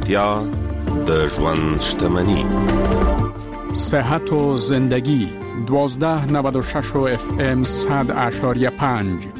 روغتیا د ژوند شتمني. صحت و زندگی 1296 FM 100.5.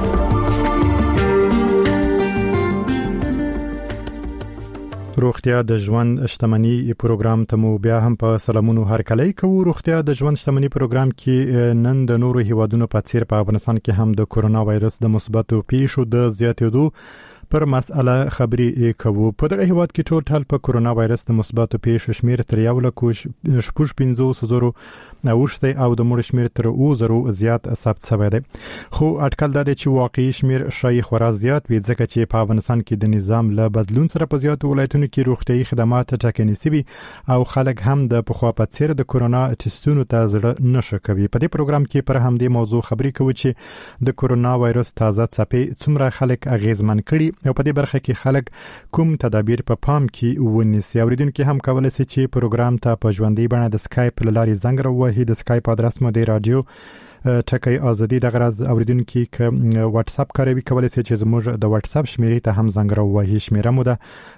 روغتیا د ژوند شتمني پروګرام ته مو بیا هم په سلامونو هرکلی کوو. روغتیا د ژوند شتمني پروګرام کې نن د نورو هیوادونو په څیر په افغانستان کې هم د کورونا وایرس د مثبتو پیښو د زیاتېدو پر مسأله خبرې کوو. په دغه هیواد کې ټول په کورونا وایرس د مثبتو پیښو شمیر تر 1,15,000 اوښتی او د مړو شمیر تر 2,000 زیات ثبت شوی دی. خو اټکل دا دی چې واقعي شمیر شای خورا زیات وي، ځکه چې په افغانستان کې د نظام له بدلون سره په زیاتو ولایتونو کې روغتیايي خدمات ټاکنې شوي او خلک هم د پخوا په څیر د کورونا ټیسټونو ته زړه نشي کوي. په دې پروګرام کې پر همدې موضوع خبرې کوو چې د کورونا وایرس تازه څپې څومره خلک اغیزمن کړي او په دې برخه کې خلک کوم تدابیر په پام کې ونیسي. اوریدونکو هم کولای شي چې پروګرام ته په ژوندۍ بڼه د سکایپ لارې زنګ راوهي. د سکایپ ادرس مو دی رادیو ټکی ازادي. د غرض اوریدونکو ک واتس اپ کاروي کولای شي چې زموږ د واتس اپ شمیرې ته هم زنګ راوهي. شمیره مو ده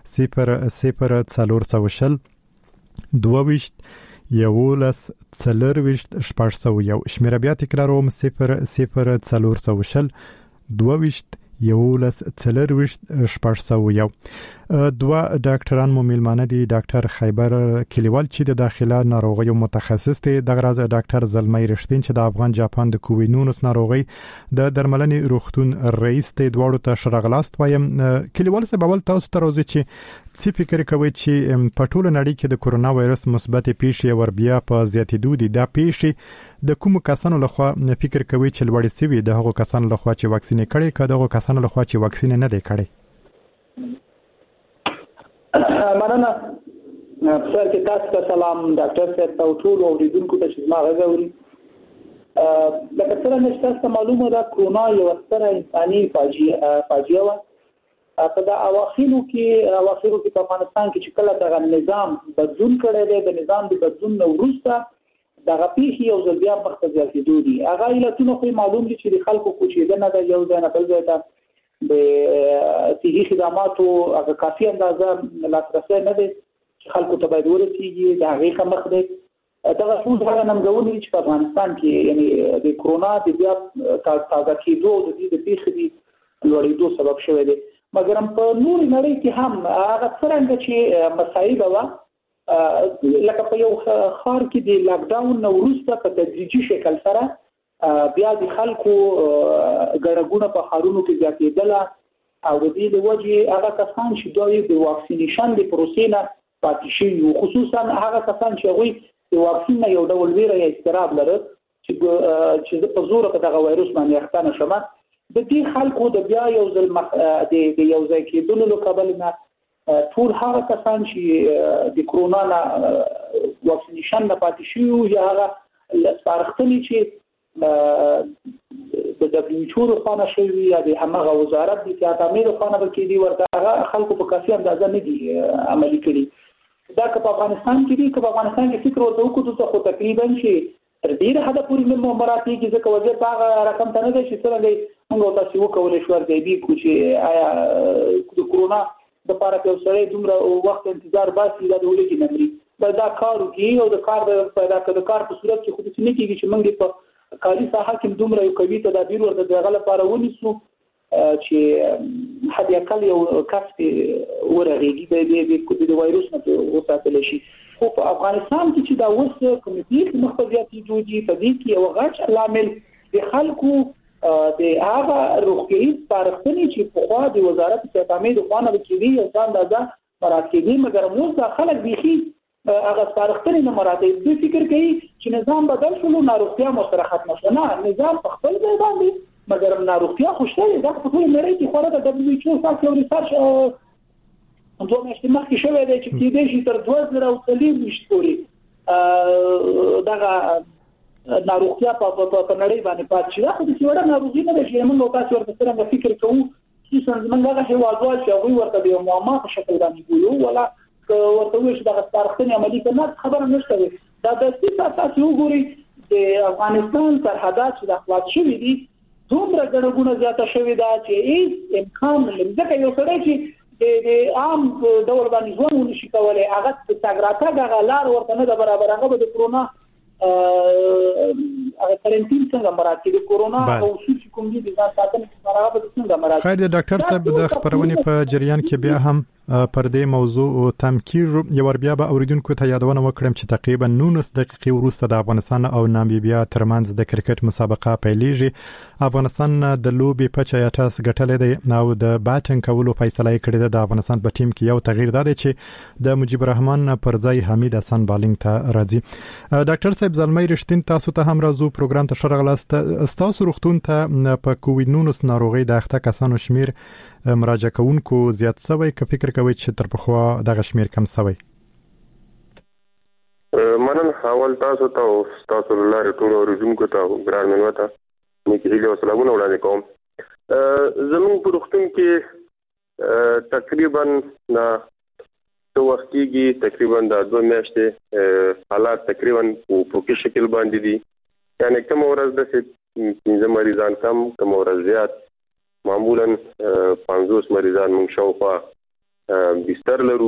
00400 22 11 40 شپږ. شمیره بیا تکراروم 00400 22 11 40 شپږ. دوه ډاکټران مو میلمانه دي. ډاکټر خیبر کلیوال چې د داخله ناروغیو متخصص دی، د غرض ډاکټر زلمی رښتین چې د افغان جاپان د کووینونس ناروغي د درملنې روغتون رئیس دی. دواړو ته شرغلاست وایم. کلیوال صاحب، اول تاسو ته راځي چې څه فکر کوئ چې په ټوله نړۍ کې د کورونا وایرس مثبت پیښې ور بیا په زیاتېدو دي؟ دا پیښې د کوم کسانو لخوا فکر کوئ چې لوړې سوي؟ د هغو کسانو لخوا چې واکسین کړي که دغه کسانو لخوا چې واکسین نه دی کړي؟ مننه. سر کې تاسو ته سلام ډاکټر صاحب او ټول اوریدونکو ته چې ما غوړي. لکه څنګه چې تاسو معلومه ده، کورونا یو ستره انساني فاجعه وه. په دا اواخرو کې په افغانستان کې چې کله دغه نظام بدلون کړی دی، د نظام د بدلون نه وروسته دغه پیښې یو ځل بیا مخ ته زیاتېدو دي. هغه علتونه خو معلوم دي چې د خلکو کوچېدنه ده، یو ځای نه بل ځای ته د صحي خدماتو هغه کافي اندازه لاسرسی نه دی چې خلکو ته باید ورسېږي، د هغې کمښت دی. دغه ټول هغه ننګونې دي چې په افغانستان کې یعنې د کورونا د بیا تازه کېدو او د دې د پیښې د لوړېدو سبب شوی دی. مګر په نورې نړۍ کې هم هغه څرنګه چې مسایل وه، لکه په یو ښار کې د لاکډاون نه وروسته په تدریجي شکل سره بیا د خلکو ګڼهګوڼه په ښارونو کې زیاتېدله او د دې د وجې هغه کسان چې دوی د واکسینیشن د پروسې نه پاتې شوي وو، خصوصا هغه کسان چې هغوی د واکسین نه یو ډول ویره یا اضطراب لرل چې زه په زوره په دغه وایرس باندې اخته نه شم. د دې خلکو د بیا یو ځل د یو ځای کېدلو له کبله نه ټول هغه کسان چې د کورونا نه واکسینیشن نه پاتې شوي وو یا هغه سپارښتنې چې د WHO لخوا نه شوي یا د همغه وزارت د تعامیل لخوا نه کېدي، ورته هغه خلکو په کافي اندازه نه دي عملي کړي. دا که په افغانستان کې دي، که په افغانستان کې فکر ورته وکړو خو تقریبا چې تر ډېره حده پورې نه مراعاتېږي، ځکه وضعیت په هغه رقم ته نه دی چې څرنګه موږ تاسو وکولی شو ارزیابي کړو چې آیا د کورونا دپاره که یو سړی دومره وخت انتظار باسي دا د ولې نه مري. دا کار وکړي او د کار په صورت کې خو داسې نه کېږي چې موږ په کاري ساحه کې دومره یو قوي تدابیر ورته د هغه لپاره ونیسو چې حد اقل یو کس ورغېږي د وایرس نه وساتلی شي. خو په افغانستان کې چې دا اوس کومې پیښې مخ ته زیاتېدو دي، په دې کې یو غټ لامل د خلکو د هغه روغتیایي سپارښتنې چې پخوا د وزارت تعامیل لخوا نه کېدې یو څه اندازه مراعات کېدې، مګر اوس دا خلک بیخي هغه سپارښتنې نه مراعاتوي. دوی فکر کوي چې نظام بدل شو نو ناروغتیا مو سره ختمه شوه. نه، نظام په خپل ځای باندې، مګر ناروغتیا خو شته. دا په ټوله نړۍ کې خورا د WHO ساک یو ریسرچ 2 میاشتې مخکې شوی دی چې کېدای شي تر 2040 پورې دغه ناروغتیا په نړۍ باندې پاتې شي. دا خو داسې وړه ناروغي نه ده چې موږ تاسو ورته څرنګه فکر کوو، خصوصا زموږ هغه هېوادوال چې هغوی ورته د یو معما په شکل باندې ګورو، ولا ورته وایي چې دغه سپارښتنې عملي کړنه خبره نشته وي. دا داسې تاسو وګورئ د افغانستان سرحدات چې د خلاص شوي دي دومره ګڼهګوڼه زیاته شوې ده چې هیڅ امکان نه لري. ځکه یو سړی چې چې عام ډول باندې ژوند ونشي کولای هغه تګراتګ هغه لار ورته نه برابر هغه د کرونا کارنټین څنګه مراتب د کرونا او اصول کوم دي د ساتنې لپاره به څنګه مراتب. خیر د ډاکټر صاحب د خبرونې په جریان کې بیا هم پر دې موضوع تم کیږي یو ور بیا به اوریدونکو ته یادونه وکړم چې تقریبا 19 دقیقې وروسته د افغانستان او نامبیا ترمنځ د کرکټ مسابقه پیلېږي. افغانستان د لوبي په چایټاس ګټلې دی او د بیټینګ کولو فیصله کړې ده. د افغانستان په ټیم کې یو تغییر دی چې د مجيب الرحمن پر ځای حمید حسن بالینګ ته راځي. ډاکټر صاحب زلمۍ رښتین تاسو ته هم راځو پروګرام ته شرغلاست. تاسو روغتون ته په کووډ 19 ناروغي د اخته کسانو شمیر مراجعه کوونکو زیات شوی که فکر کوي چې تر پخوا دغه شمیر کم شوی؟ منن حوال تاسو ته تاسو لاره ټول اوریدونکو ته ګران منوته نیکی هیله او سلامونه وړاندې کوم. زمون په روغتون کې تقریبا نا تو وختيږي تقریبا د 2 میاشتې حالات تقریبا په کې شکل باندې دي. یعنی کوم ورځ د 15 مریضان کم کوم ورځ زیات معمولا 50 مریضان موږ شاوخوا بستر لرو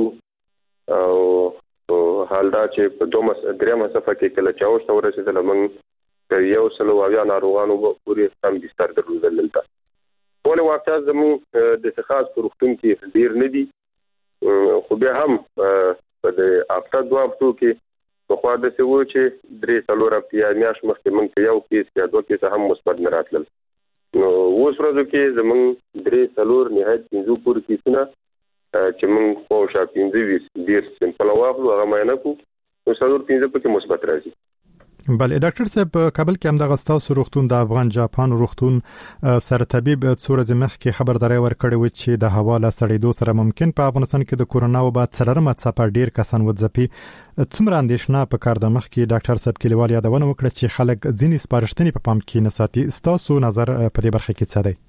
او حال دا چې په درېمه صفه کې کله چاوش ته ورسېدل موږ یو سلو اویا ناروغانو پورې سم بستر درلودل دلته. ټول واقعات زموږ د خاص روغتون کې ډیر نه دي خو بیا هم په د هفته 2 هفتو کې په خوا د څه و چې 3 هفتې میاشت مخکې موږ یو کیس یا 2 کیس هم مثبت نه راتلل. نو اوس ورځو کې زمونږ 3 نهایت 15 پورې کیسونه چې موږ په شا 15 ډیر سمپل واخلو هغه معاینه کو نو 15 پکې مثبت راځي. بله ډاکټر صاحب کابل کې هم د غستاسو روغتون د افغان جاپان روغتون سرطبيب څورز مخکې خبرداري ورکړې و چې د حواله سړېدو سره ممکن په افغانستان کې د کورونا وبا څلورمه څپه ډیر کسان وځپي. څومره اندېښنه په کار د مخکې ډاکټر صاحب کلیوال یادونه وکړه چې خلک ځینې سپارښتنې په پام کې نه ساتي. تاسو نظر په دې برخه کې څه دی؟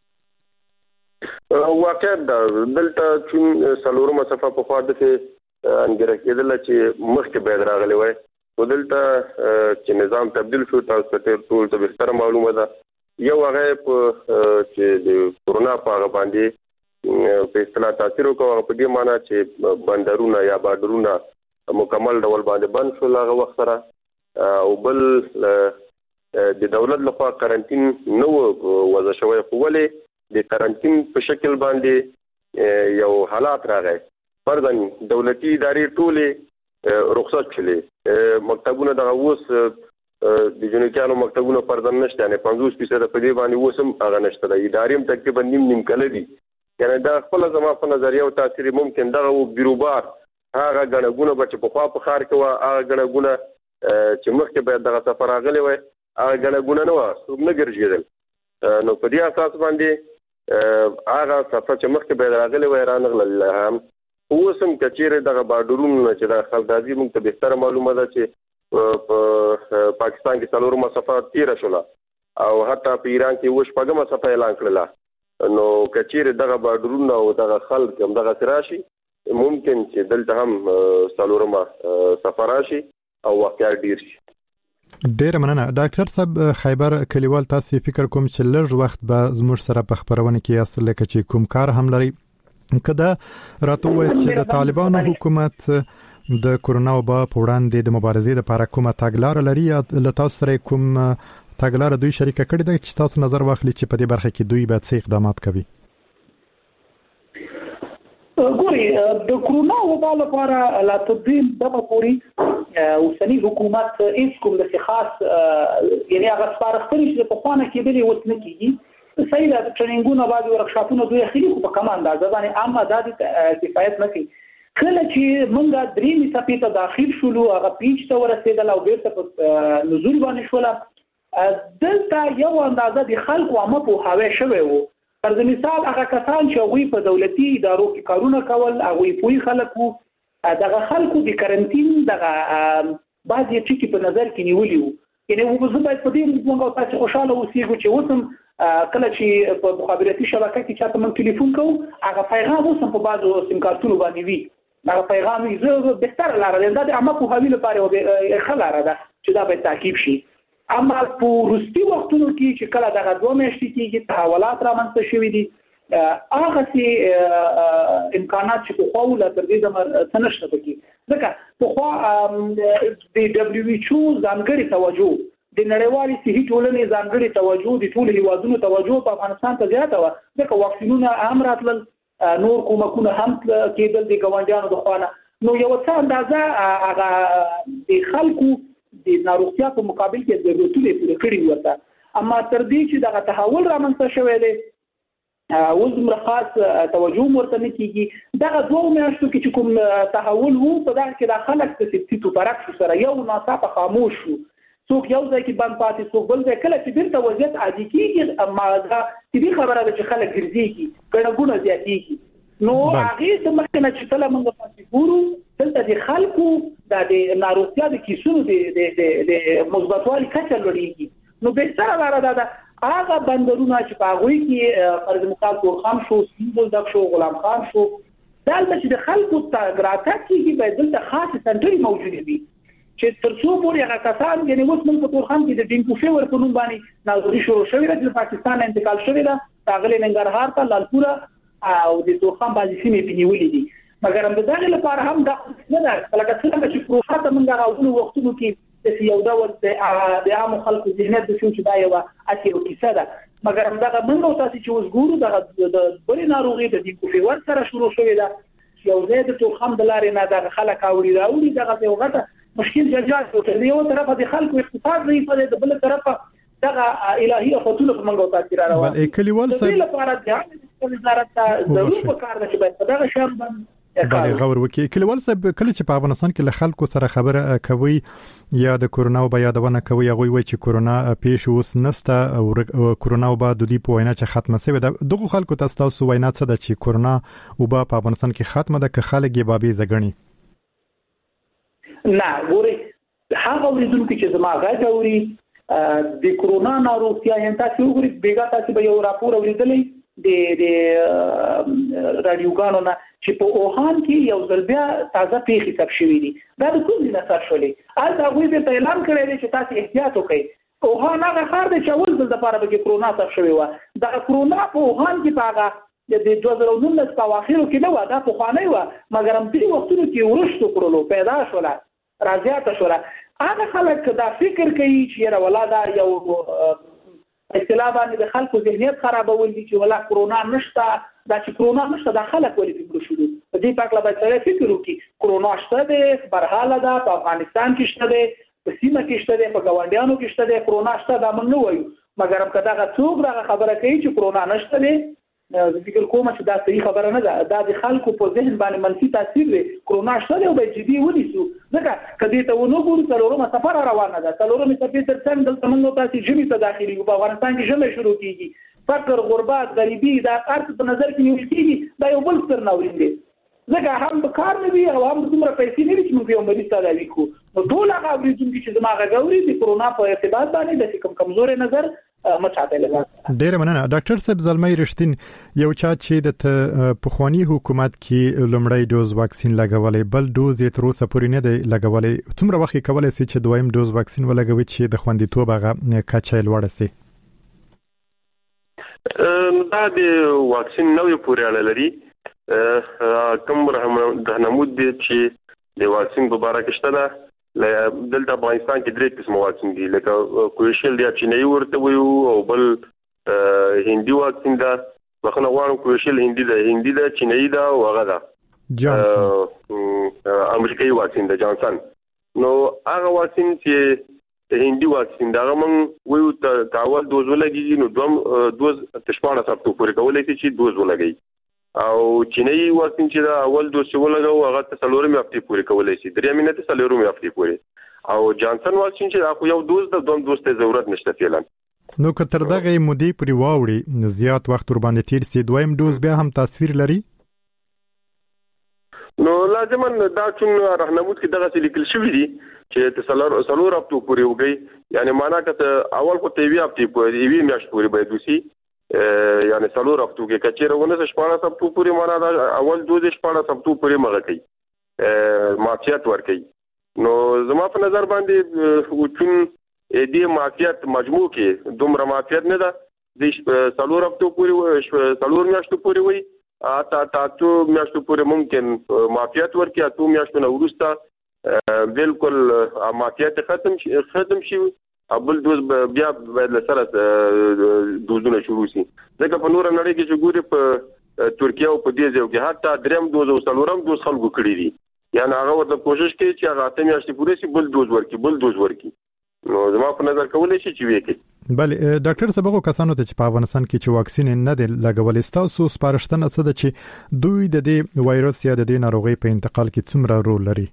واقعا دلته چې څلورمه څپه په خوا د انګره کېدل چې مخکې به راغلی وای ودلته چې نظام تبدیل شو تاسو ته ټول ته بهتر معلومه ده. یو هغه چې د کورونا په اړه باندې په اصطلاح تاثیر وکړ په دې معنی چې بندرونه یا بارډرونه مکمل ډول باندې بند شول هغه وخت سره او بل د دولت لخوا کارانتین نو وضع شوی خو ولې د کارانتین په شکل باندې یو حالات راغی. فرضاً دولتي ادارې ټولې رخصت چلې مکتبونه د اوس د جنوکانو مکتبونه پردن نشته یعنی 50% په دې باندې وسم هغه نشته د ادارې تقریبا نیم کله دي. یعنی دا خپل زما په نظریه او تاثیر ممکن دغه بیروبار هغه غنغونه بچ په خوا په خار کې وا هغه غنغونه چې مخکې به دغه سفر راغلی وای هغه غنغونه نه و نه ګرځیدل. نو په دې اساس باندې هغه سفر چې مخکې به راغلی وای رانغل هم اوسم کچېره دغه بارډرونو چې د خلدازي موږ ته بهتر معلومه ده چې په پاکستان کې څلورمه صفه 13 شوله او حتی په ایران کې وش پګمه صفه اعلان کړله. نو کچېره دغه بارډرونو او دغه خلک هم دغه راشي ممکن چې دلته هم څلورمه صفه راشي او واقعا ډیر شي. ډیر مننه ډاکټر صاحب. خیبر کلیوال تاسو فکر کوم چې لږ وخت به زموږ سره په خبرونه کې اصل لکه چې کوم کار هم لري کدا راته وایي چې د طالبانو حکومت د کورونا وبا په وړاندې د مبارزې لپاره کومه تګلارې لري یا له تاسو سره کوم تګلارې دوی شریکه کړې ده چې تاسو نظر واخلي چې په دې برخه کې دوی به څه اقدامات کوي؟ ګوري د کورونا وبا لپاره لا تدین دغه پوری اوسنی حکومت هیڅ کوم د خاص یعنی هغه سپارښتنې چې په خوانه کې بلی وسنه کیږي صحیح ده. ټریننګونه بعضي ورکشاپونه دوی اخلي خو په کومه اندازه باندې عامه ازادي کفایت نه کوي. کله چې موږ درې صفې ته داخل شولو هغه پیچ ته ورسېدل او بیرته په نزول باندې شول دلته یو اندازه د خلکو عامه په هوا شوی وو. پر مثال هغه کسان چې هغوی په دولتي ادارو کې کارونه کول هغوی پوي خلکو دغه خلکو د کرنټین دغه بعضي ټکي په نظر کې نیولي وو. یعنی وګورئ باید په دې موږ تاسو خوشاله اوسئ چې وسم کله چې په مخابراتي شبکه کې چاته من ټلیفون کوو هغه پیغام اوس په بازو سیم کارتونو باندې وي هغه پیغام یې زه بهتر لاره ده د عامه په حوالې لپاره خلاره ده چې دا به تعقیب شي. اما په روسي وختونو کې چې کله دغه 2 میاشتې کېږي تحولات رامنځته شوي دي هغه سي امکانات چې په خو لا تر دې د سنشته پکې ځکه په خو د WHO ځانګړي توجه د نړیوالې صحي ټولنې ځانګړي توجه د ټولو هیوادونو توجه په افغانستان ته زیاته و ځکه واکسینونه هم راتلل نور کومکونه هم کېدل د ګاونډیانو د خوانه نو یو څه اندازه هغه د خلکو د ناروغتیا په مقابل کې ضرورتونه پوره کړی وته اما تر دې چې دغه تحول رامنځته شوی دی وزمره خاص توجه ورته نه کیږي دغه دوه میاشتو کې چې کوم تحول وو په دغه کې د خلک د سپټو پرک سره یو ناڅاپه خاموش شو څوک یو ځای کې بند پاتې څوک بل ځای کله چې بیرته وضعیت عادي کیږي اما دا دې خبره ده چې خلک ګرځي ګڼه زیاتېږي نو هغه د مخکنه چې تل موږ پاتې ګورو دلته د خلکو د ناروغتیا د کیسونو د مثبتوالي کچه لوړیږي نو به سره لاره ده هغه بندرونه چې په هغه کې فرض مثال تورخم شو سیمبل دک شو غلام خان شو دلته چې د خلکو تاګراته کیږي به دلته خاص سنټري موجود وي چې ترڅو پورې هغه کسان یعنی اوس موږ په تورخم کې د ډینګو فیور په نوم باندې ناظري شروع شوې ده چې پاکستان انتقال شوې ده تاغلي ننګرهار ته لالپورا او د تورخم باندې سیمې پنیولې دي مګر هم د دغه لپاره هم دا نه ده لکه څنګه چې پروفات موږ راوړو وختونو کې د یو ډول د عام خلکو ذهنیت د شو چې دا یو اته کیسه ده مګر هم دغه موږ تاسو چې اوس ګورو د بلې ناروغي د ډینګو فیور سره شروع شوې ده یو ځای د تورخم د لارې نه د خلک راوړي دغه یو غټه مشکل جلجال ته دی یو طرف د خلکو اقتصاد دی په د بل طرف دغه الهي افتونه په منګو تاثیر راوړي بل کلیوال صاحب لپاره د وزارت ضروري وکړ چې په دغه شهر باندې بله غور وکي کلیوال صاحب کله چې په افغانستان کې له خلکو سره خبره کوي یا د کورونا او یادونه کوي هغه وایي چې کورونا پیښ اوس نسته او کورونا او د دې په وینا چې ختمه شوی ده دغه خلکو تاسو وینا څه ده چې کورونا او په افغانستان کې ختمه ده که خلک یې بابي زګنی نه ګوري هغه ورېدونکو چې زما غږ اوري د کورونا ناروغتیا یې تاسو وګورئ بیګا تاسو به یو راپور اوریدلې د رادیوګانو نه چې په اوهان کې یو ځل بیا تازه پیښې ثبت شوې دي دا د کوم ځای نه شولې هغه غوې ته اعلان کړی دی چې تاسو احتیاط وکړئ اوهان هغه خار دی چې اول ځل د لپاره به کورونا ثبت شوې و دا کورونا په اوهان کې پاغه د 2019 په اواخرو کې نه و دا په خوانې و مګر هم په وختونو کې ورشتو کړلو پیدا شول راځي شول هغه خلک دا فکر کوي چې ولادار یو اصطلاح باندې د خلکو ذهنیت خرابول دي چې ولا کرونا نشته دا چې کرونا نشته د خلک ولې فکر شروع په دې پاک لا به فکر وکړي کرونا شته ده برحاله ده په افغانستان کې شته ده په سیمه کې شته ده په ګاونډیانو کې شته ده کرونا شته دا موږ نه وایو مګر هم کدا څوک دا خبره کوي چې کرونا نشته ده فکر کوم چې دا صحیح خبره نه ده دا د خلکو په ذهن باندې منفي تاثیر دی کرونا شته او به جدي ونیسو ځکه کدی ته ونو ګورو څلورمه سفر روانه ده څلورمه سفر تر څنګه دلته موږ تاسو جمی ته داخلي په افغانستان کې جمع شروع کیږي فقر غربت غریبي دا ارث په نظر کې نیول کیږي دا یو بل ستر ناورین دی ځکه هم به کار نه وي او هم دومره پیسې نه وي چې موږ یو مریض ته راوي کو نو ټول هغه ورېدونکي چې دماغه غوري د کرونا په ارتباط باندې د کمزوري نظر مچاته لګا ډیر مننه ډاکټر صاحب زلمي رښتین یو چا چې د پخوانی حکومت کې لومړی ډوز واکسین لګولې بل ډوز یې تر اوسه پورې نه دی لګولې څومره وخت کولای شي چې دویم ډوز واکسین ولګوي چې د خوندیتوب هغه کچه لوړه شي دا د واکسین نوې پورې اړه لري کوم رهنمود دي چې د واکسین په اړه کې شته ده دلته افغانستان کې درې قسم واکسین دي لکه کوویشیلډ یا چینایي ورته وایو او بل هندي واکسین ده بخنه غواړم کوویشیلډ هندي ده چینایي ده او هغه ده جانسن امریکایي واکسین ده جانسن نو هغه واکسین چې هندي واکسین دا موږ وایو تاول دوز ولګي نو دوم دوز تشپانه سره پورې کولای شي چې دوز ولګي او چینایي واکسین چې دا اول دوز ولګاو هغه ته څلورمې هفتې پورې کولای شي درېمې نه ته څلورمې هفتې پورې او جانسن واکسین چې دا یو دوز د دوم دوز ته ضرورت نشته فعلا نو که تر دغه مودې پورې واوړي زیات وخت ور باندې تیر سي دویم دوز بیا هم تاثیر لري نو لازم دا چې رهنمود کې دغه لیکل شوی دي چې څلور هفتو پورې وګي یعنی معنا کته اول کو ته وی هفتې پورې وی میاشت پورې باید وسی یعنی څلور هفتو کې کچېرونه 14 هفتو پورې معنا دا اول دوز 14 هفتو پورې مغه کوي معافیت ور کوي نو زما په نظر باندې وچون دې معافیت مجموع کې دومره معافیت نه ده د څلور هفتو پورې څلور میاشتو پورې وي تاسو میاشتو پورې ممکن معافیت ورکړي اتو میاشتو نه وروسته بالکل معافیت ختم شي ابل دوز بیا باید سره دوزونه شروع شي ځکه په نور نړۍ کې چې ګوري په ترکیه او په دې ځای کې حتی دریم دوز او څلورم دوز خلکو کړی دي یعنی هغه ورته کوشش کوي چې هغه اتم میاشتې پورې شي بل دوز ورکړي نو زما په نظر کولای شي چې وکړي. بله ډاکټر صاحب هغه کسانو ته چې په افغانستان کې چې واکسین نه دی لګولې تاسو سپارښتنه څه ده چې دوی د دې وایرس یا د دې ناروغي په انتقال کې څومره رول لري؟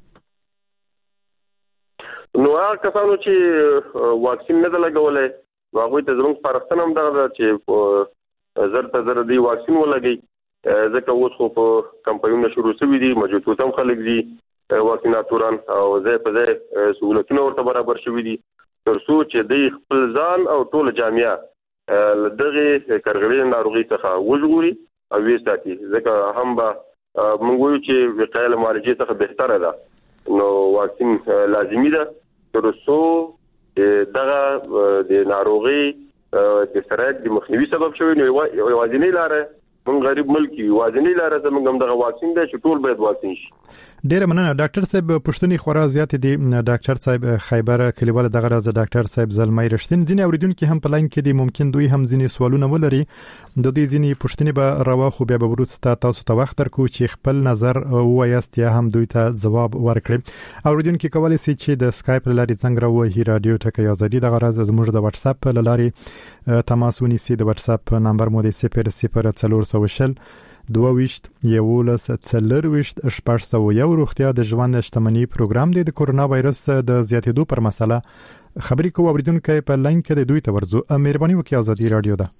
نو هغه کسانو چې واکسین نه لګولې هغه ته زموږ سپارښتنه هم ده چې زر په زر دی واکسین ولګي ځکه اوس خو په کمپاینونه شروع شوي دي موجود هم خلک دي واکسیناتوران او ځای په ځای سہولتونه ورته برابر شوي دي ترڅو چې د خپل ځان او ټول جامعه دغه کارګړې ناروغي څخه وژغوري او وساتي ځکه هم به موږ وایو چې وقایه له معالجې څخه بهتره ده نو واکسین لازمي ده ترڅو دغه د ناروغي د سرایت د مخنیوي سبب شوی نو یوازینی لاره موږ غریب ملک یو وازنی لاره زموږ هم دغه واکسین دی چې ټول باید واکسین شي. ډیره مننه ډاکټر صاحب پښتني خورا زیات دي ډاکټر صاحب خیبر کلیوال دغه راز ډاکټر صاحب زلمای رښتین ځینې اوریدونکو هم په لاین کې دي ممکن دوی هم ځینې سوالونه ولري د دې ځینې پښتني به راو خو بیا به ورسته تاسو ته وخت درکو چې خپل نظر وایست یا هم دوی ته جواب ورکړي. اوریدونکو کولای شي چې د سکایپ لاري څنګه راوهي رادیو ټکی آزادي دغه راز زموږ د واتس اپ لاري تماس ونیسي. د واتس اپ نمبر مو د 0040 دوويشت یولس څلرويشت شپږ روغتیا د ژوند شتمنۍ پروګرام دی د کورونا وایرس د زیاتېدو پر مسله خبرې کوو. اوریدونکو په لاین کې د دوی ته ورزو مهرباني وکړئ آزادي رادیو ده.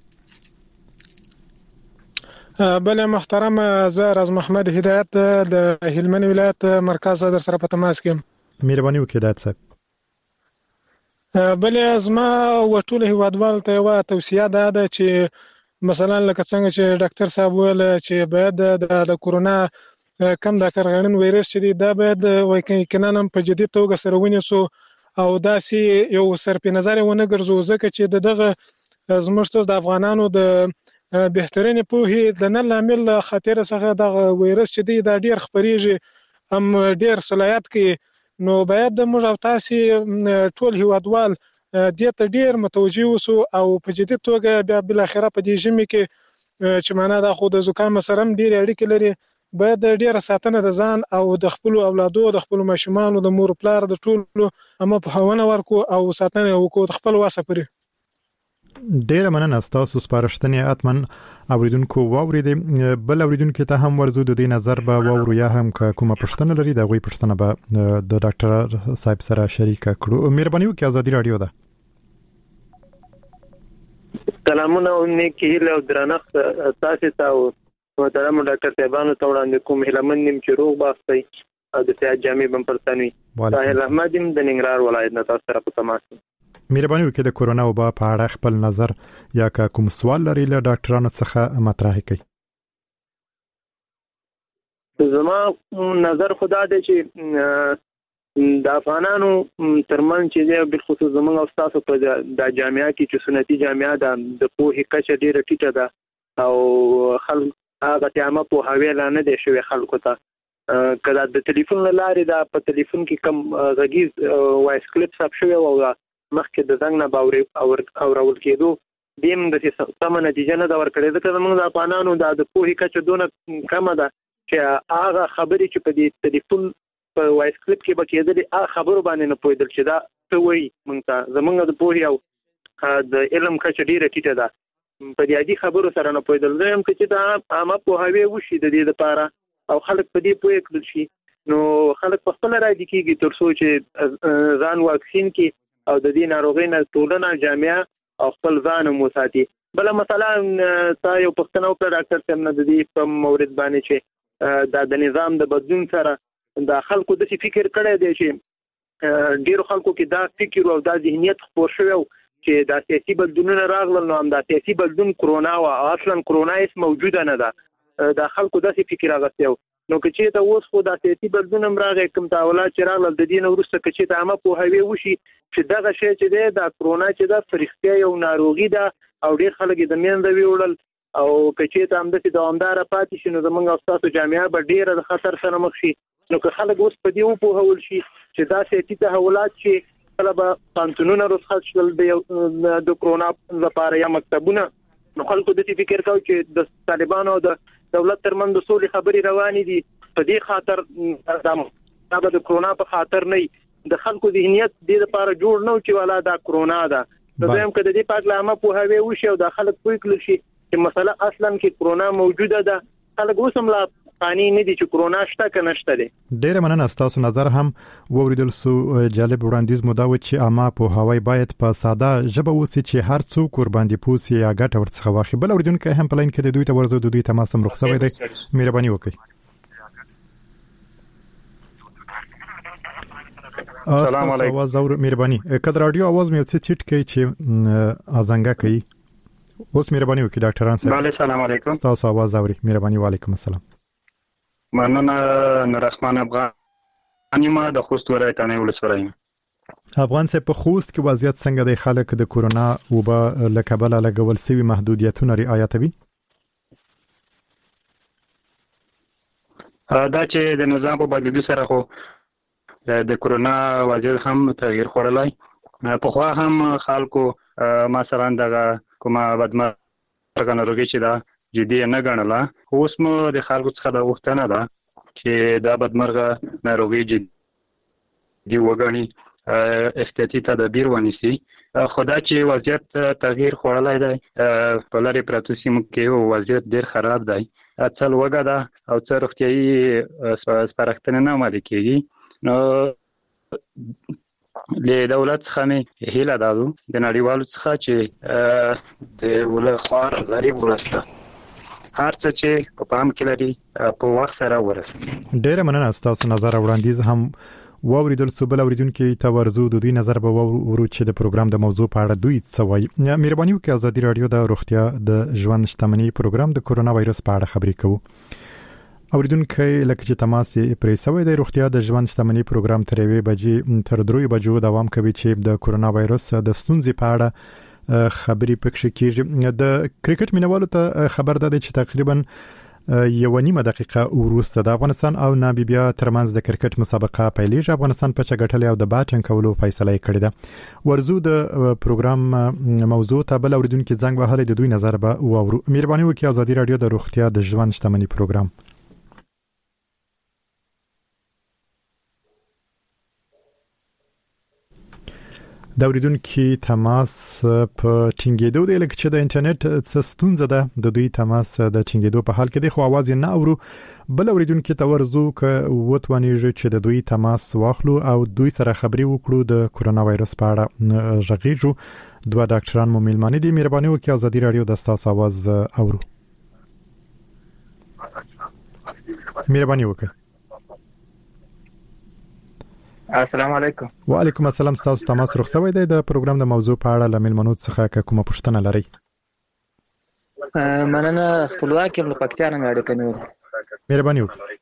بله محترم زه راز محمد هدایت د هلمند ولایت مرکز در سره په تماس کې. مهرباني وکړئ هدایت صاحب. بله زما وټول هیوادوال ته یو توصیه ده چې مثلا لکه څنګه چې ډاکټر صاحب ویل چې باید د کورونا کم د کارغړن وایرس چې دا باید وایي کنه په جدي توګه سره ونیسو او داسې یو سرپ نظر ونه ګرځو ځکه چې دغه زموږ د افغانانو د بهترین پوهې د نه لامل خاطر څخه د وایرس چې دی دا ډیر خپريږي هم ډیر صلاحیت کې نو باید موږ او تاسو ټول هیوادوال دې ته ډیر متوجي وسو او په جدي توګه بیا بل اخره په دې ژمي کې چې معنا دا خو د زکام سره ډیر اړیکې لري باید ډیر ساتنه د ځان او د خپل اولادو د خپل ماشومان د مور پلار د ټولو اما په هونه ورکو او ساتنه وکړو د خپل واسه پرې. ډیره مننه تاسو سپارښتنې اتمن اوریدونکو واوریدې بل اوریدونکو ته هم ورزو د دې نظر به واورو یا هم کومه پښتنه لري دا غوي پښتنه به د ډاکټر صاحب سره شریک کړو. مهرباني وکړئ آزادي رادیو ده. سلامونه او نیکی هیله او درنښت تاسو ته محترم ډاکټر صاحبانو ته وړاندې کوم هلمند نیم چې روغ باسي او د صحت جامع بمپرتنوي طاهر احمد د ننګرهار ولایت نه تاسو سره په تماس. مهرباني وکړئ د کورونا وبا په اړه خپل نظر یا کوم سوال لري له ډاکټرانو څخه مطرح کړئ. زما نظر خدا دی چې د افغانانو ترمن چې دی بالخصوص زمونږ او تاسو په د جامعه کې چې سنتي جامعه ده د پوهې کچه ډیره ټیټه ده او خلک هغه عامه پوهاوی لا نه دی شوی خلکو ته کله د ټلیفون لارې دا په ټلیفون کې کم غږیز وایس کلیپ ثبت شوی او مخکې د زنګ نه باوري او راول کېدو دیم د سم نتیجه نه دا ورکړې ده چې موږ د افغانانو د پوهې کچه دونه کمه ده چې هغه خبرې چې په دې ټلیفون په وایس کلیپ کې به کېدلې هغه خبرو باندې نه پوهېدل چې دا څه وایي موږ ته زموږ د پوهې او د علم کچه ډېره ټیټه ده په دې عادي خبرو سره نه پوهېدل زه یم چې دا عامه پوهاوی وشي د دې لپاره او خلک په دې پوه کړل شي نو خلک په خپل راځي کېږي تر څو چې ځان واکسین کې او د دې ناروغۍ نه ټولنه جامعه او خپل ځان مو ساتي. بل مثلا تا یو پښتنه وکړه ډاکټر صاحب نه د دې په مورید باندې چې دا د نظام د بدلون سره دا خلکو د فکر کړی دی چې ډیرو خلکو کې دا فکر او دا ذهنیت خپور شوی چې دا سیاسي بدلونونه راغلل نو هم دا سیاسي بدلون کرونا او اصلا کرونا هیڅ موجوده نه ده دا خلکو داسې فکر راغستی نو که چې دا اوس خو دا سیاسي بدلون هم راغی کوم تاولات چې راغلل د دې نه وروسته که چې د عامه پوهاوی وشي چې دغه شی چې دی د کرونا چې د فرښتیا یو ناروغي ده او ډیر خلک د منځ ویوړل او کچې ته هم د دوامدار پاتې شي نو زمونږ او تاسو جامعه به ډیره د خطر سره مخ شي. نو که خلک اوس په دې وپوهول شي چې دا سیاسي تحولات چې کله به پانتونونه رخصت شول د کرونا لپاره یا مکتبونه نو خلکو د فکر کوي چې د طالبانو او د دولت ترمن د سولې خبري روانې دي په دې خاطر دا د کرونا په خاطر نه د خلکو ذهنیت د لپاره جوړ نه چې والا دا کرونا ده. نو زم کده دې پاک لامه په هوی وشي او د خلک پوي کړل شي چې مسله اصلا کې کرونا موجوده ده خلک اوسم لا قانی نه دي چې کرونا شته که نشته دي. ډېر مننه تاسو نظر هم ووریدل سو جالب وړاندیز مو دا و چې اما په هوای باید په ساده ژبه وسی چې هر څوک قربان دي پوسی یا ګټه ورڅخه واخی. بل اوریدونکو هم په لاین کې د دوی ته ورزو د دوی تماس هم رخصوي دی مهرباني وکړئ. السلام علیکم. आवाज اور مهرباني کله رادیو आवाज مې څه چټ کوي چې ازنګه کوي اوس مهرباني وکړئ ډاکټران صاحب. بله سلام علیکم. تاسو आवाज اوري مهرباني. وعلیکم السلام. مننه نور رحمان افغان ما د خوست ولایت نه ولسوالۍ. افغان صاحب په خوست کې وضعیت څنګه دی؟ خلک د کورونا وبا له کبله لګول سوي محدودیتونه رعایتوي؟ دا چې د نظام په بدلېدو سره خو د کورونا وضعیت هم تغییر خوړلی. پخوا هم خلکو مثلا دغه کومه بدمرغه ناروغي چې دا جدي نه ګڼله اوس مو د خلکو څخه د غوښتنه ده چې دا بدمرغه ناروغي جدي وګڼي احتیاطي تدابیر ونیسي. خو دا چې وضعیت تغییر خوړلی دی په لرې پرتو سیمو کې وضعیت ډېر خراب دی. څه لوږه ده او څه روغتیایي سپارښتنې نه عملي کېږي. نو له دولت څخه مې هیله ده د نړیوالو څخه چې د ولخوار غریب ولسته هر څه چې په پام کې لري په وخت سره ورسوي. ډېر مننه تاسو نظر وړاندیز هم ووریدل سو. بل اوریدونکو ته ورزو د دوی نظر به ورو چې د پروګرام د موضوع په اړه دوی څه وایي. مهرباني وکړئ ازادي رادیو د روغتیا د ژوند شتمنۍ پروګرام د کورونا وایرس په اړه خبرې کوو. اوریدونکو لکه چې تماس پرې سوی د روغتیا د ژوند شتمنۍ پروګرام تر 1 بجې تر 3 بجو دوام کوي چې د کورونا وایرس د ستونزې په اړه خبرې پکې کیږي. د کرکټ مینوالو ته خبر ده چې تقریبا 1.5 دقیقه وروسته د افغانستان او نامبیا ترمنځ د کرکټ مسابقه پیلېږي. افغانستان په چګټلې او د باټن کولو فیصله کړې ده. ورزو د پروګرام موضوع ته بل اوریدونکو زنګ وهلې د دوی نظر به وورو. مهرباني وکړئ ازادي رادیو د روغتیا د ژوند شتمنۍ پروګرام. د اوریدونکو تماس په ټینګېدو دی لکه چې د انټرنیټ څه ستونزه ده د دوی تماس د ټینګېدو په حال کې دی خو आवाज نه اورو. بل اوریدونکو ته ورزو ک وټونیږي چې د دوی تماس واخلو او دوی سره خبري وکړو د کورونا وایرس په اړه غږیږو. دوه ډاکټران مو ملمانه دي. مهرباني وکړئ ازادي رادیو د تاسو आवाज اورو. مهرباني وکړئ. السلام علیکم. وعلیکم السلام. تاسو تماس رخصوي دی د پروګرام د موضوع په اړه لمل منوت څخه کومه پوښتنه لرئ؟ مننه. خپلواک یم له پکتیا نه اړیکه نیولې. مهرباني وکړئ.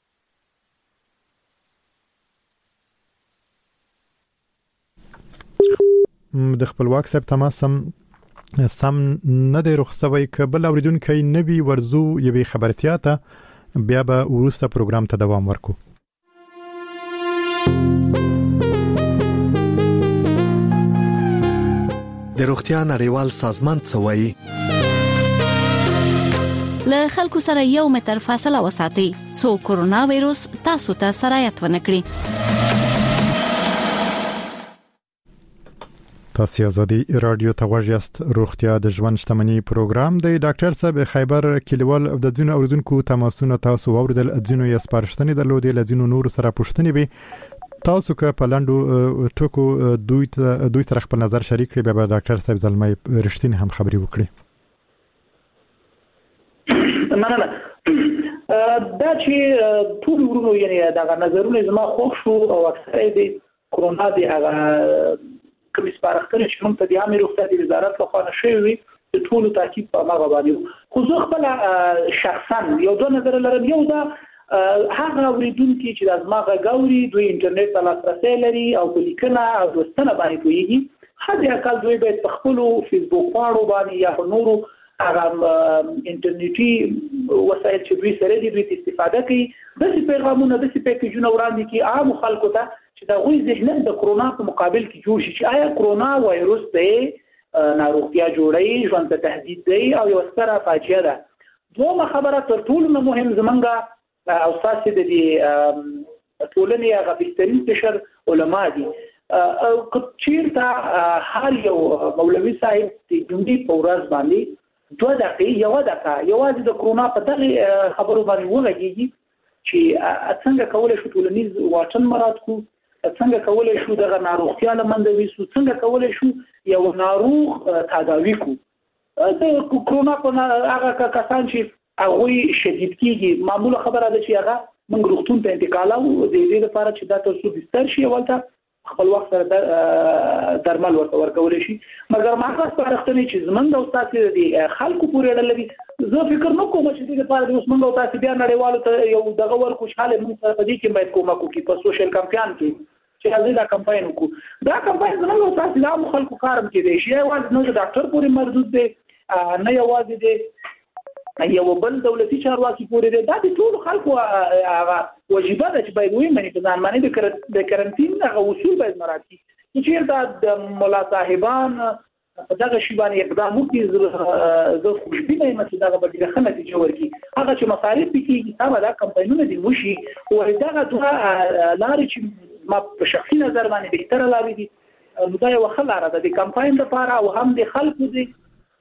د خپلواک صاحب تماس سم نه دی رخصوي. کبل اوریدونکو نبی ورزو یوې خبرتیا ته بیا به ورسته پروګرام ته دوام ورکو. د روغتیا نړیوال سازمان څه وایي؟ له خلکو سره 1 متر فاصله وساتئ څو کورونا وایرس تاسو ته سرایت ونکړي. تاسو ازادي رادیو ته غوښیاست. روغتیا د ژوند شتمنۍ پروګرام دی. ډاکټر صاحب خیبر کلیوال د ځینو اوریدونکو تماسونه تاسو اوریدل. ځینو یې سپارښتنې درلودې لځینو نور سره پوښتنې به تاسو که په لاندو ټکو دوی سره خپل نظر شریک کړئ. به ډاکټر صاحب زلمي رښتینی هم خبري وکړي. مننه. دا چې ټول ورونو یعنی دا نظرونه زما خوښ شو او اکثر دي کورونا دی هغه کوم سپارښتنې چې موږ ته د عامه روغتیا د وزارت لخوا نشوي د ټول تاکید په هغه باندې خو زه خپل شخصا یو دوه نظر لرم. یو دا هغه اوریدونکو چې د ازماغه ګوري دوی انټرنیټ ته لاسرسي لري او په لیکنه او دوستنه باندې کوي هغه کال دوی به په خپل فیسبوک پاڼو باندې یا نورو هغه انټرنیټي وسایل چې دوی سره دي دوی استفاده کوي د پیغامونو د پیکیجونو وړاندې کې عام خلکو ته چې د غوي ذهنیت د کرونا په مقابل کې جوړ شي چې آیا کرونا وایروس دی ناروغتیا جوړي ژوند ته تهدید دی او یو ستره فاجعه ده. دوه خبره تر ټولو مهم زمونږه او اساسي د دې ټولنې هغه بهترین قشر علما دي. او چیرته هر یو مولوي صاحب د جمعې په ورځ باندې 2 دقیقې یوازې د کرونا په دغه خبرو باندې ولګيږي چې څنګه کولای شو ټولنیز واټن مراعات کو، څنګه کولای شو دغه ناروغتیا لمنځه ویسو، څنګه کولای شو یو ناروغ تداوی کو. د کرونا په هغه کسان چې هغه شدید کیږي معموله خبره ده چې هغه موږ روغتون ته انتقالو د دې لپاره چې دا تاسو بستر شي ولته خپل وخت سره درمل ورکول شي. مګر ما خاص پرختنی چې زمونږ او تاسو د خلکو پورې اړه لري. زه فکر نه کوم چې د لپاره د زمونږ او تاسو بیا نړیوالو ته یو دغه ورکو شاله موږ په دې کې باید کومه کوي په سوشل کمپاین کې چې هغه دا کمپاین وکړو. دا کمپاین زمونږ او تاسو لا خلکو کارم کې دی شي واز نو د ډاکټر پورې مربوط دی نه یوازې دی یو بل دولتي چارواکي پورې دی. دا د ټول خلکو هغه واجبه ده چې باید وایي په ځان باندې د کرنټین هغه اصول باید مراعات شي. چې دا د مولا صاحبان په دغه شی باندې اقدام وکړي زه خوشبینه یم چې دا به ډېره ښه نتیجه ورکړي. هغه چې مصارف کېږي دا د کمپاینونو دي وشي او دغه دوه لارې چې ما په شخصي نظر باندې بهتره لارې دي نو دا یو ښه لاره ده د کمپاین لپاره او هم د خلکو دي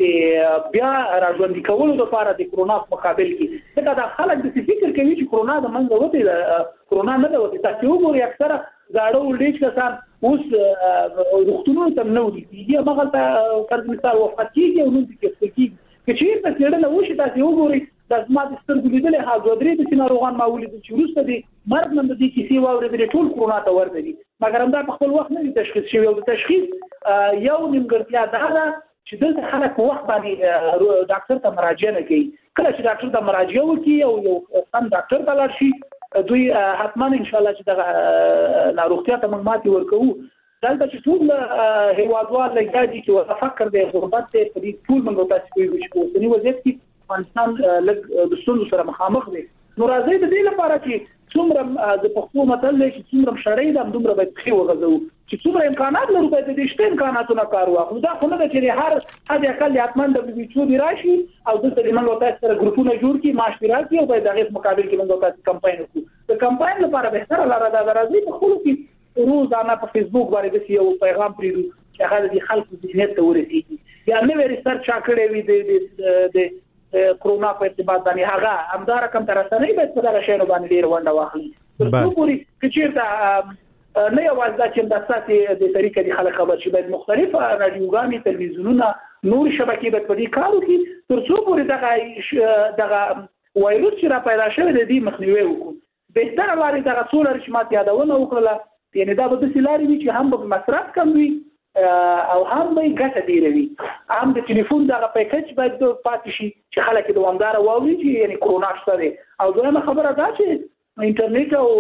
بیا راځوندې کولو لپاره د کرونا په مقابل کې دا خلک د فکر کوي چې کرونا د منځه وته کرونا نه ده وته تاسو وګورئ اکثره زاړه ولډیج کسان اوس روغتونونو ته نه ودی کیږي هغه ته فرض مثال وفات کیږي او نو کیږي چې ته کېدل وشي تاسو وګورئ د زما د سترګو لیدل هغه دوه درې د ناروغان ماولید چې ورسته دي مرګ نن د دې کیسې واورېدل ټول کرونا ته ورته دي مګر هم دا په خپل وخت نه تشخیص شوی او د تشخیص یو نیمګړتیا ده چې دلته خلک په وخت باندې ډاکټر ته مراجعه نه کوي. کله چې ډاکټر ته مراجعه وکړي او یو سم ډاکټر ته لاړ شي دوی حتما ان شاء الله چې دغه ناروغتیا ته موږ ماتې ورکوو. دلته چې ټول هیوادوال لګاږي چې وفکر د غربت ته په دې ټول موږ تاسو کوي چې په اوسنی وضعیت کې افغانستان لږ د ستونزو سره مخامخ دی. نو راځي د دې لپاره چې څومره د پښتو متل چې څومره شړې د دومره به ښه وغځو چې څومره امکانات لرو باید د شته امکاناتونو کار واخلو. دا خو نه ده چې هر هغه اقل حتمان د ویچو دی راشي او د دې موږ تاسو سره ګروپونه جوړ کړي معاشرات او باید دغه مقابل کې موږ تاسو کمپاین وکړو. د کمپاین لپاره به سره لاره دا راځي په خپل کې روزانه په فیسبوک باندې یو پیغام پریږدو چې هغه د خلکو ذهنیت ته ورسیږي یا نو ریسرچ کړي وي د کرونا په ارتباط باندې هغه همدار کم تر سره نه باید په دغه شی باندې ډیر ونده واخلي. ترڅو پوری کچیرته نه یوازې دا چې د اساسي د طریقې د خلک خبر شي باید مختلفه رادیوګانې تلویزیونونه نور شبکې به په دې کار وکړي ترڅو پوری دغه وایروس چې را پیدا شوی د دې مخنیوي وکړو. بهتره لارې دغه څولر چې ماته یادونه وکړه یعنی دا به د سلاري وي چې هم به مصرف کم وي او هم به ګټه ډیره وي. هم د ټلیفون دغه پیکج باید پاتې شي چې خلک دوامدار واوري چې یعنی کرونا شته دی. او دویمه خبره دا چې انټرنیټ او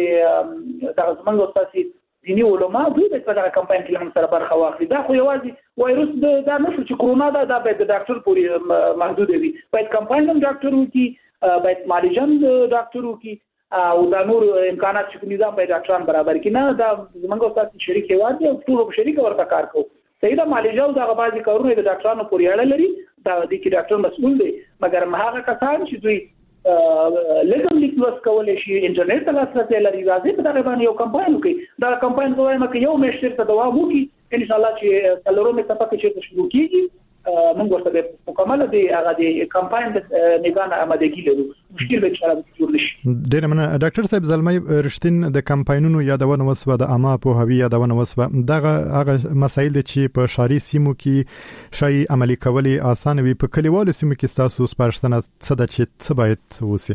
د دغه زمونږ استاسي دیني علما دوی په دغه کمپاین کې هم سره برخه واخلي. دا خو یوازې وایروس دا نه شو چې کرونا دا باید د ډاکټر پورې محدود وي. باید کمپاین هم ډاکټر وکړي باید معالجم ډاکټر وکړي او دا نور امکانات چې نظام په ډاکټران برابر کې نه دا زمونږ استاد شریک هیواد او ټول شریک ورته کار کوي. صحیح دا معالجه او دا بعضي کارونه د ډاکټرانو پورې اړه لري دا د کې ډاکټر مسؤل دی. مګر هغه کسان چې دوی لګم لیکلوس کولای شي انټرنیټ ته لاسرسي لري راځي په دغه باندې یو کمپاین کوي. دا کمپاین کوي مکه یو میاشتې ته دوام وکړي ان شاء الله چې څلورمه صفحه کې شروع کیږي موږ ورته مکمل دی هغه د کمپاین د نگان آمادګي لرو مشکل به چاره جوړ نشي. ډیر مننه ډاکټر صاحب زلمی رښتین د کمپاینونو یادونه وسوه د عامه پوهاوی یادونه وسوه دغه هغه مسایل چې په شاري سیمو کې شای عملی کولي اسانه وي په کلیوالو سیمو کې تاسو سپارښتنه څه ده چې څه باید وسی؟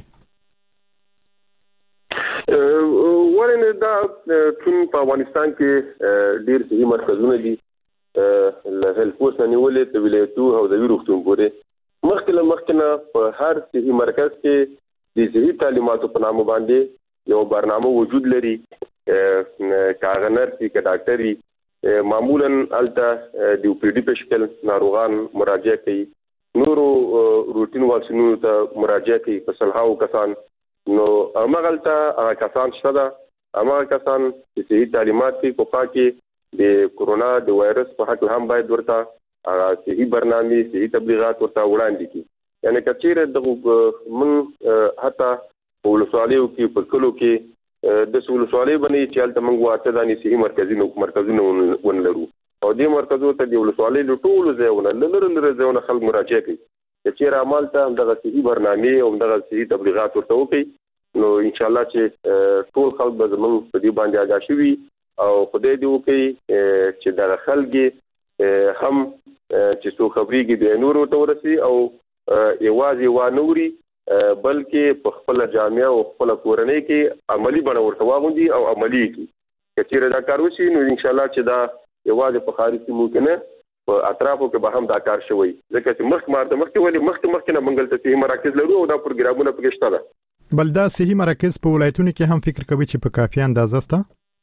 ورنه دا ټول په افغانستان کې ډیر صحیح مرکزونه دي له هلپوس نیولې ته ولایتو او د ویروختون پورې مخکله په هر صحي مرکز کې د صحي تعلیماتو په نامه باندې یو برنامه وجود لري کاغه نرسي ک ډاکټري معمولا الته د OPD په شکل ناروغان مراجعه کوي نورو روټین واکسینونو ته مراجعه کوي په سلهاو کسان نو امغلته کسان شته امغه کسان چې صحي تعلیمات کې کوپا کې د کورونا د وایرس په حق هم باید ورته صحي برنامه صحي تبلیغات ورته وړاندې کړي یعنی کچېره د من حتی ولسوالیو کې په کلو کې د ولسوالۍ باندې چې الته موږ واته د صحي مرکزونه ونلرو او دې مرکزو ته د ولسوالۍ له ټولو ځایونو لره ځایونو خلک مراجعه کوي چې عمل ته دغه صحي برنامه او دغه صحي تبلیغات ورته وکړي نو ان شاء الله چې ټول خلک به زموږ په دې باندې آگاه شي او خدای دې وکړي چې دغه خلک هم چې څو خبريږي د نورو ته ورسي او یوازې وانوري بلکې په خپل جامعه او خپل کورنۍ کې عملی بڼه ورته واغوندي او عملی کی چې دا کار وشي نو ان شاء الله چې دا یوازې په خارج کې ممکن په اطرافو کې به هم دا کار شوی ځکه چې مخکې نه منګل ته صحي مراکز لرو او دا پروګرامونه پکې شته ده بل دا صحي مراکز په ولایتونو کې هم فکر کوي چې په کافي اندازه سته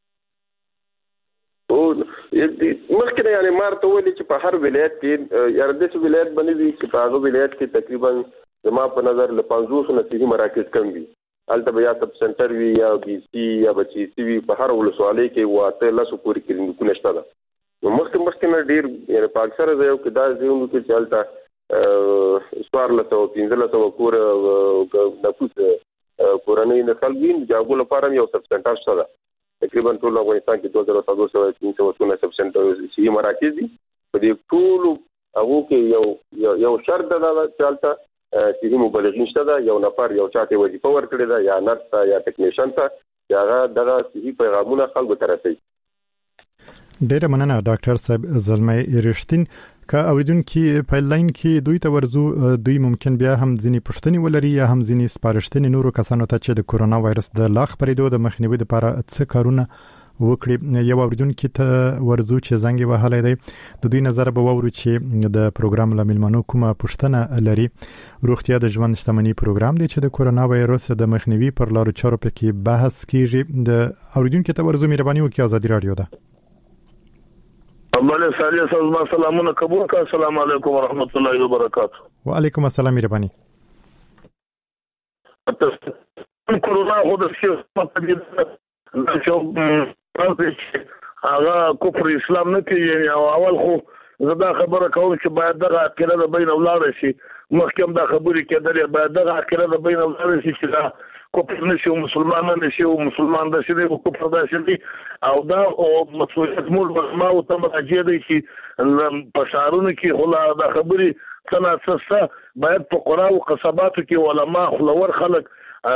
او مخکې یعنی مارته ولې چې په هر ولایت کې یاره د ولایت باندې چې په هغه ولایت کې تقریبا زما په نظر له 500 صحي مراکز کم دي البته بیا سب سنټر وی یا بي سي یا بچي سي وی په هر ولسوالۍ کې واته لاسو پوری کلینیکونه شته ده مخکې نه ډیر یعنی په اکثره ځایو کې دا ځایونه کې چلتا سوار لته او 15 کور نفوس کورنۍ نه خلګین جاګو لپاره یو سب سنټر شته ده تقریبا ټول افغانستان کې 2300 سب سنټر صحي مراکز دي په دې ټول هغه کې یو شرط ده چلتا چې مبلغین شته دا یو نفر یو چاته وظیفه ورکړي دا یا نرس یا ټیکنیشن ته هغه دغه صحي پیغامونه خلکو ته رسوي ډیره مننه ډاکټر صاحب زلمي رښتین که اوریدونکو په لاین کې دوی ته ورزو دوی ممکن بیا هم ځینی پښتني ولري یا هم ځینی سپارښتنې نورو کسانو ته چې د کورونا وایرس د لاخ پرېدو د مخنیوي لپاره څه کارونه وکړي یو اوریدونکو ته ورزو چې زنګ وهلای دی د دوی نظر به وورو چې د پروګرام لاملمنو کومه پښتنه لري روغتیا د ژوند شتمنۍ پروګرام دی چې د کورونا وایرس د مخنیوي پر لارو چارو پکې بحث کیږي د اوریدونکو ته ورزو مهرباني وکړئ ازادي رادیو ده بله سالي سلام سلامونه قبول کا السلام علیکم ورحمت الله وبرکاته وعلیکم السلام مهرباني کورونا خو د سیاست په دې هغه کفر اسلام نه کوي او اول خو زدا خبره کوم چې باید دغه عقیده د بین اولاد شي محکم دا خبرې کېدلې باید دغه عقیده د بین اولاد شي چې دا کفر نشي او مسلمان نشي او مسلمان د شي او کفر د شي او دا او مسؤلیت موږ ما او تم راځي دی چې په شعارونو کې خلا دا خبرې څنګه اساسه باید په قرآن او قصباتو کې علما خلور خلک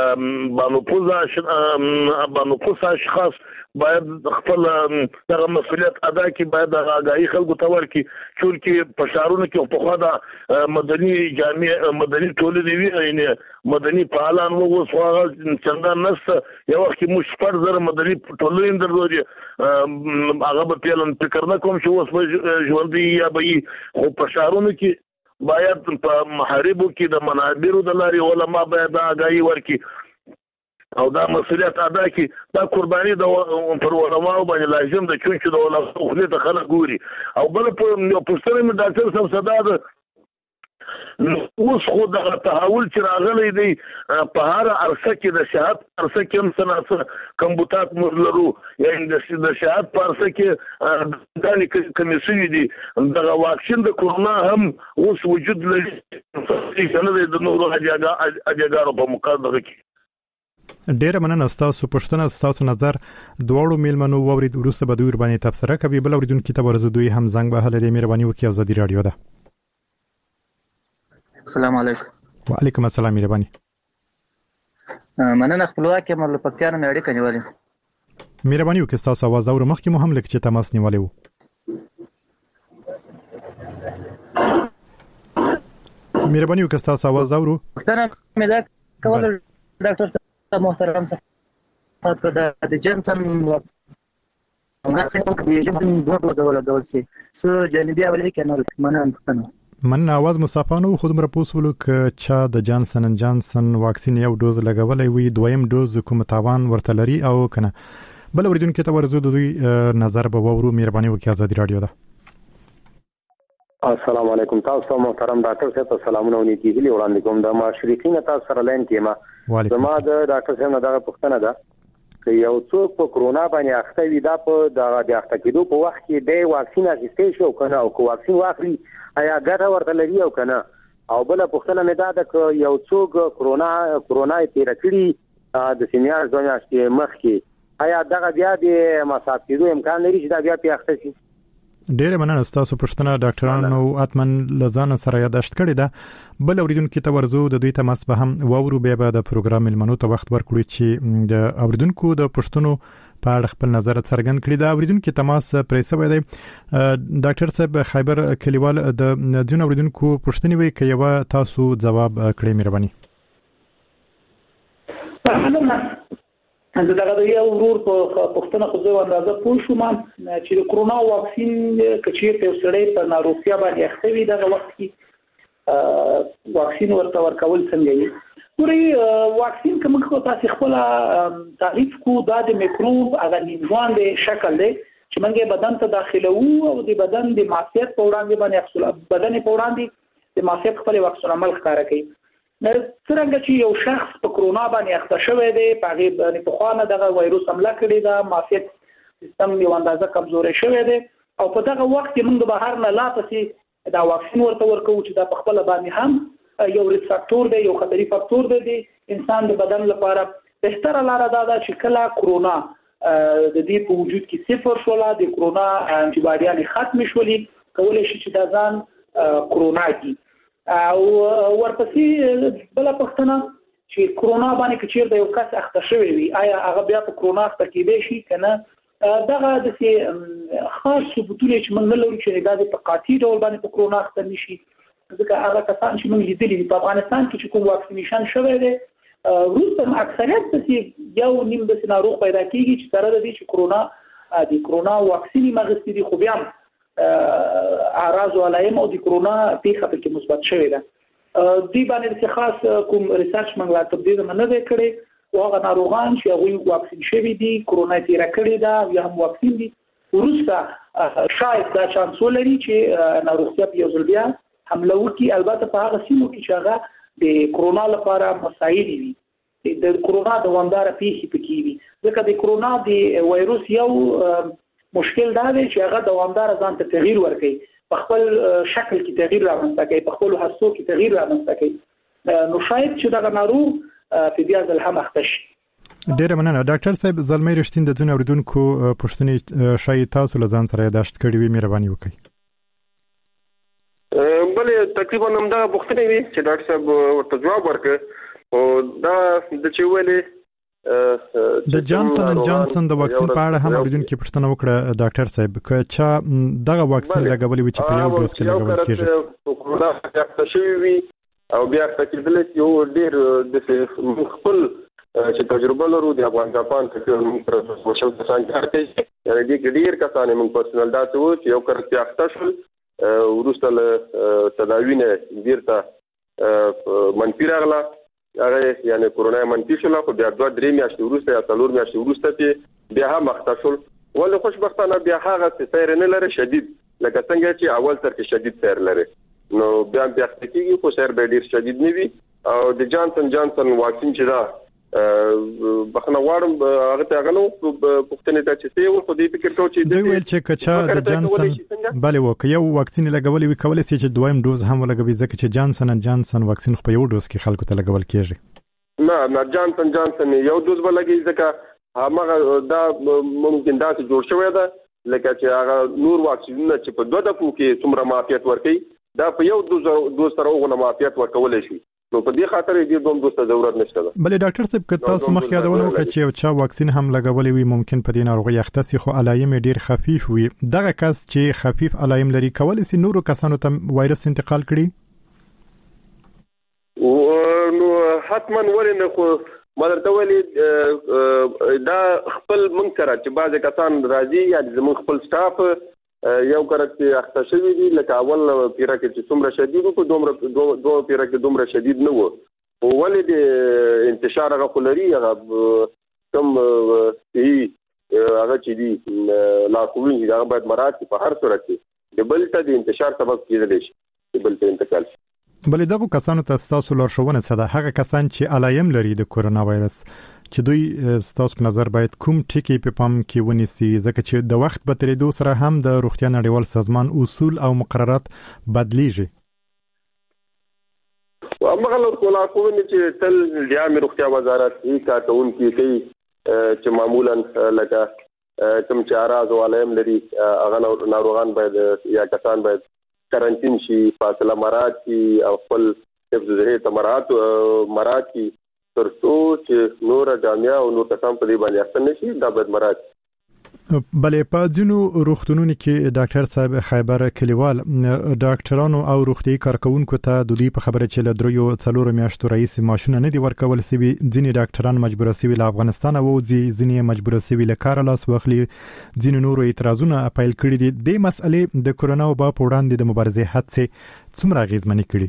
بانوپوس اشخاص باید خپل دغه مسؤلیت ادا کړي باید د آگاهي خلکو ته ورکړي چې په شعارونو کې په خوا د مدني جامع مدني ټولنې وی یعنی مدني فعالان وو سوغه څنګه نس یو وخت مش پر زر مدني ټولنې درلودي هغه په پیلن فکر نه کوم چې اوس ژوندۍ یا به خو په شعارونو کې باید په محاربو کې د منابرو د لاري علما باید آگاهي ورکړي او دا مسؤلیت ادا کړي دا قرباني د پر علماء باندې لازم ده چې د علماء خپل ته خلک ګوري او بل په پوسټر می ډاکټر صاحب صدا ده اوس خو د تحول چې راغلی دی په هر عرصه کې د شهادت عرصه کې هم څه کمبوتات مرلرو یعنی د شهادت په عرصه کې دانې کمیسیون دي د واکسین د کورونا هم اوس وجود لري چې د نورو اجازه په مقابله کې ډیره مننه تاسو پښتنه تاسو نظر دواړو میلمنو وورید ورسته به دوی باندې تبصره کوي بل اوریدونکو ته ورزو دوی هم زنګ وهل دي مهرباني وکړئ ازادي رادیو ده السلام علیکم وعلیکم السلام مهرباني مننه خپلواکي مل پکتیا نه اړیکه نیولې مهرباني وکړئ تاسو आवाज اور مخکې مو هم لیک چې تماس نیولې وو مهرباني وکړئ تاسو आवाज اورو پښتنه مې دا کول ډاکټر محترم صاحب د جنسن هغه څنګه چې موږ دوه ډول سي سو جانبي اولي کنه مننه من आवाज مصافانو خود مر پوسولو ک چا د جانسن اند جانسن واکسین یو دوز لګولې وي دویم دوز کوم تاوان ورته لري او کنه بل اوریدونکو ته ورزو د دوی نظر به وورو مهرباني وکړئ آزادي رادیو ده. السلام علیکم تاسو محترم ډاکټر صاحب سلامونه ونیتی هلي وړاندې کوم د ما شریکین تاسو سره لاین کې ما زما د ډاکټر صاحب نه دا پوښتنه ده چې یو څوک په کرونا باندې اخته وي دا په د اخته کېدو په وخت کې د واکسین اخیستل شو کنه او کو واکسین واخلي آیا ګټه ورته لري او کنه او بل پوښتنه مې دا ده چې یو څوک کرونا تیر کړي د سینیار ځوان چې مخ کې آیا دا بیا د مصاب کېدو امکان لري چې دا بیا په اخته شي؟ ډیره مننه تاسو پښتنه ډاکټرانو اتمن لزان سره یاداشت کړی دا بل اوریدونکو ته ورزو د دوی تماس به هم وورو به د پروګرام ملمنو ته وخت ورکړي چې د اوریدونکو د پښتنو په اړه خپل نظر څرګند کړي دا اوریدونکو تماس پرې سوی دی. ډاکټر صاحب خیبر کلیوال د جن اوریدونکو پښتني وی کوي تاسو جواب کړئ مهرباني. دا د یو ورور په پښتنه خو زه اندازه پوه شوم چې د کرونا واکسین کچیر ته سړی په ناروغتیا باندې اخته وي دغه وخت کې واکسین ورته ورکول څنګه وي. ګورئ واکسین کوم خو تاسو خپل تعریف کو د میکروب هغه نیمګان دی شکل دی چې موږ بدن ته داخلو او د بدن د معافیت په وړاندې باندې بدن په وړاندې د معافیت خپل واکسین عمل ښکاره کوي. څنګه چې یو شخص په کرونا باندې اخته شوی دی په هغه باندې په خوانه دغه وایروس حمله کړی دا معافیت سیستم یو اندازه کمزوري شوی دی او په دغه وخت کې موږ بهر نه لا پسې دا واکسین ورته ورکو چې دا په خپل باندې هم یو ریسک فاکتور دی یو خطري فاکتور دی انسان د بدن لپاره بهتره لار دا ده چې کله کرونا د دې په وجود کې صفر شولا د کرونا انټي باډیان ختم شولي کولای شي چې دا ځان کرونا کی او ورپسې بل پښتنه چې کرونا باندې کچیر د یو کس اخته شوی وي آیا هغه بیا په کرونا اخته کېدای شي کنه دغه د خاص ثبوتونه چې موږ لرو چې دا په قاطع ډول باندې په کرونا اخته نشي ځکه هغه کسان چې موږ لیدلي په افغانستان کې چې کوم واکسینیشن شوی دی روسته اکثریت د یو نیم د ناروغ پیدا کیږي چې سره د دې چې کرونا واکسینی مغستې دي خو بیا اعراض او علائم او د کرونا پیښه په مثبت شوی ده. دی باندې خاص کوم ریسرچ موږ لا تبدیل نه دی کړی او هغه ناروغان چې هغه واکسین شوی دي کرونا تیر کړی دا یا هم واکسین دي ورسته شاید دا چانس ولري چې ناروغتیا په یو ځل بیا حمله وکړي البته په هغه سیمو کې چې هغه د کرونا لپاره مساعد وي د کرونا دوامدار پیښې پکې وي ځکه د کرونا د وایروس یو مشکل دا دی چې هغه دوامدار ځان ته تغییر ورکوي په خپل شکل کې تغییر رامنځته کوي په خپل حسو کې تغییر رامنځته کوي نو شاید چې دا ناروغ په بیا ځل هم اخته شي. ډیره مننه ډاکټر صاحب زلمی رښتین د ځینو اوریدونکو پوښتنې شاید تاسو له ځان سره یاداشت کړې وي مهرباني وکړئ. بلې تقریبا همدا پوښتنې وي چې ډاکټر صاحب ورته جواب ورکړ او دا د چې ویلې د جانسن اند جانسن د واکسین په اړه هم اوریدونکو پوښتنه وکړه ډاکټر صاحب که چا دغه واکسین لګولې وي چې په یو ډوز کې لګول کېږي کرونا اخته شوی وي او بیا اخته کېدل یو ډیر د خپل چې تجربه لرو د افغان جاپان کې پر سوشل کسان کار کوي یعنی د ډیر کسان موږ پرسنل دا چې یو کړه اخته شول ورسته له تداوی نه بیرته منفي راغله هغه یعنی کرونا منفي شول خو بیا 2-3 میاشتې وروسته یا 4 میاشتې وروسته بیا هم اخته شول ولې خوشبختانه بیا هغه سیر نه لري شدید لکه څنګه چې اول تر کې شدید سیر لري نو بیا اخته کېږي خو سیر به ډیر شدید نه وي او د جانسن واکسین چې دا بخنه واړم هغه ته غنو پښتنې ته چې څه خو دې فکر کوم چې دوی ویل چې کچا د جانسن بله وکي یو واکسین لګولې وی کولای شي چې دویم دوز هم ولګوي ځکه چې جانسن واکسین خو په یو دوز کې خلکو ته لګول کېږي. نه جانسن یو دوز ولګي ځکه هغه دا ممکن دا چې جوړ شوی ده لکه چې هغه نور واکسینونه چې په 2 دقیقو کې څومره معافیت ورکوي دا په یو دوز سره وګڼه معافیت ورکولای شي نو په دې خاطر دې دوم دوسته ضرورت نشته ده. بلې ډاکټر صاحب که تاسو مخکې یادونه وکړه چې یو چا واکسین هم لګولې وي ممکن په دې ناروغي اخته شي خو علایم ډیر خفیف وي دغه کس چې خفیف علایم لري کولای شي نورو کسانو ته وایرس انتقال کړي نو حتما ولنه خو مدرته ویلي دا خپل موږ سره چې بعض کسان راځي یا زموږ خپل سټاف یو کرکټ اخته شوی دی لکه اول پیره کې چې څومره شدید وو دوه پیره کې دومره شدید نه وو ولې د انتشار هغه خلري هغه کم هغه چې دی لا کوي دا باید مراد په هر صورت کې د بل ته د انتشار سبب کېدلی شي د بل ته انتقال شي. بلې دغه کسانو ته تاسو لارښوونه څه ده؟ هغه کسان چې علایم لري د کورونا وایرس چې دوی تاسو په نظر باید کوم ټکي په پام کې ونیسي ځکه چې د وخت په تیریدو سره هم د روغتیا نړیوال سازمان اصول او مقررات بدلیږي. هغه لارښوونه چې تل د عامه روغتیا وزارت یې کارکونکي کوي چې معمولا لکه کوم چې اراز او علایم لري هغه ناروغان باید یا کسان باید کرنټین شي، فاصله مراعات شي او خپل حفظ الصحه مراعات شي ترڅو چې نور جامعه او نور کسان په دې باندې اثر نشي دا باید مراعات. بلې په ځینو روغتونونو کې ډاکټر صاحب خیبر کلیوال ډاکټرانو او روغتي کارکونکو ته د دې په خبره چې له 3-4 میاشتو رئیس ماشونه نه دی ورکول سوي، ځینې ډاکټران مجبور سوي له افغانستان ووځي، ځینې مجبور سوي له کار لاس واخلي، ځینې نور اعتراضونه اپیل کړي دي. د مسلې د کورونا وبا په وړاندې د مبارزې هڅې څومره اغیزمنې کړي؟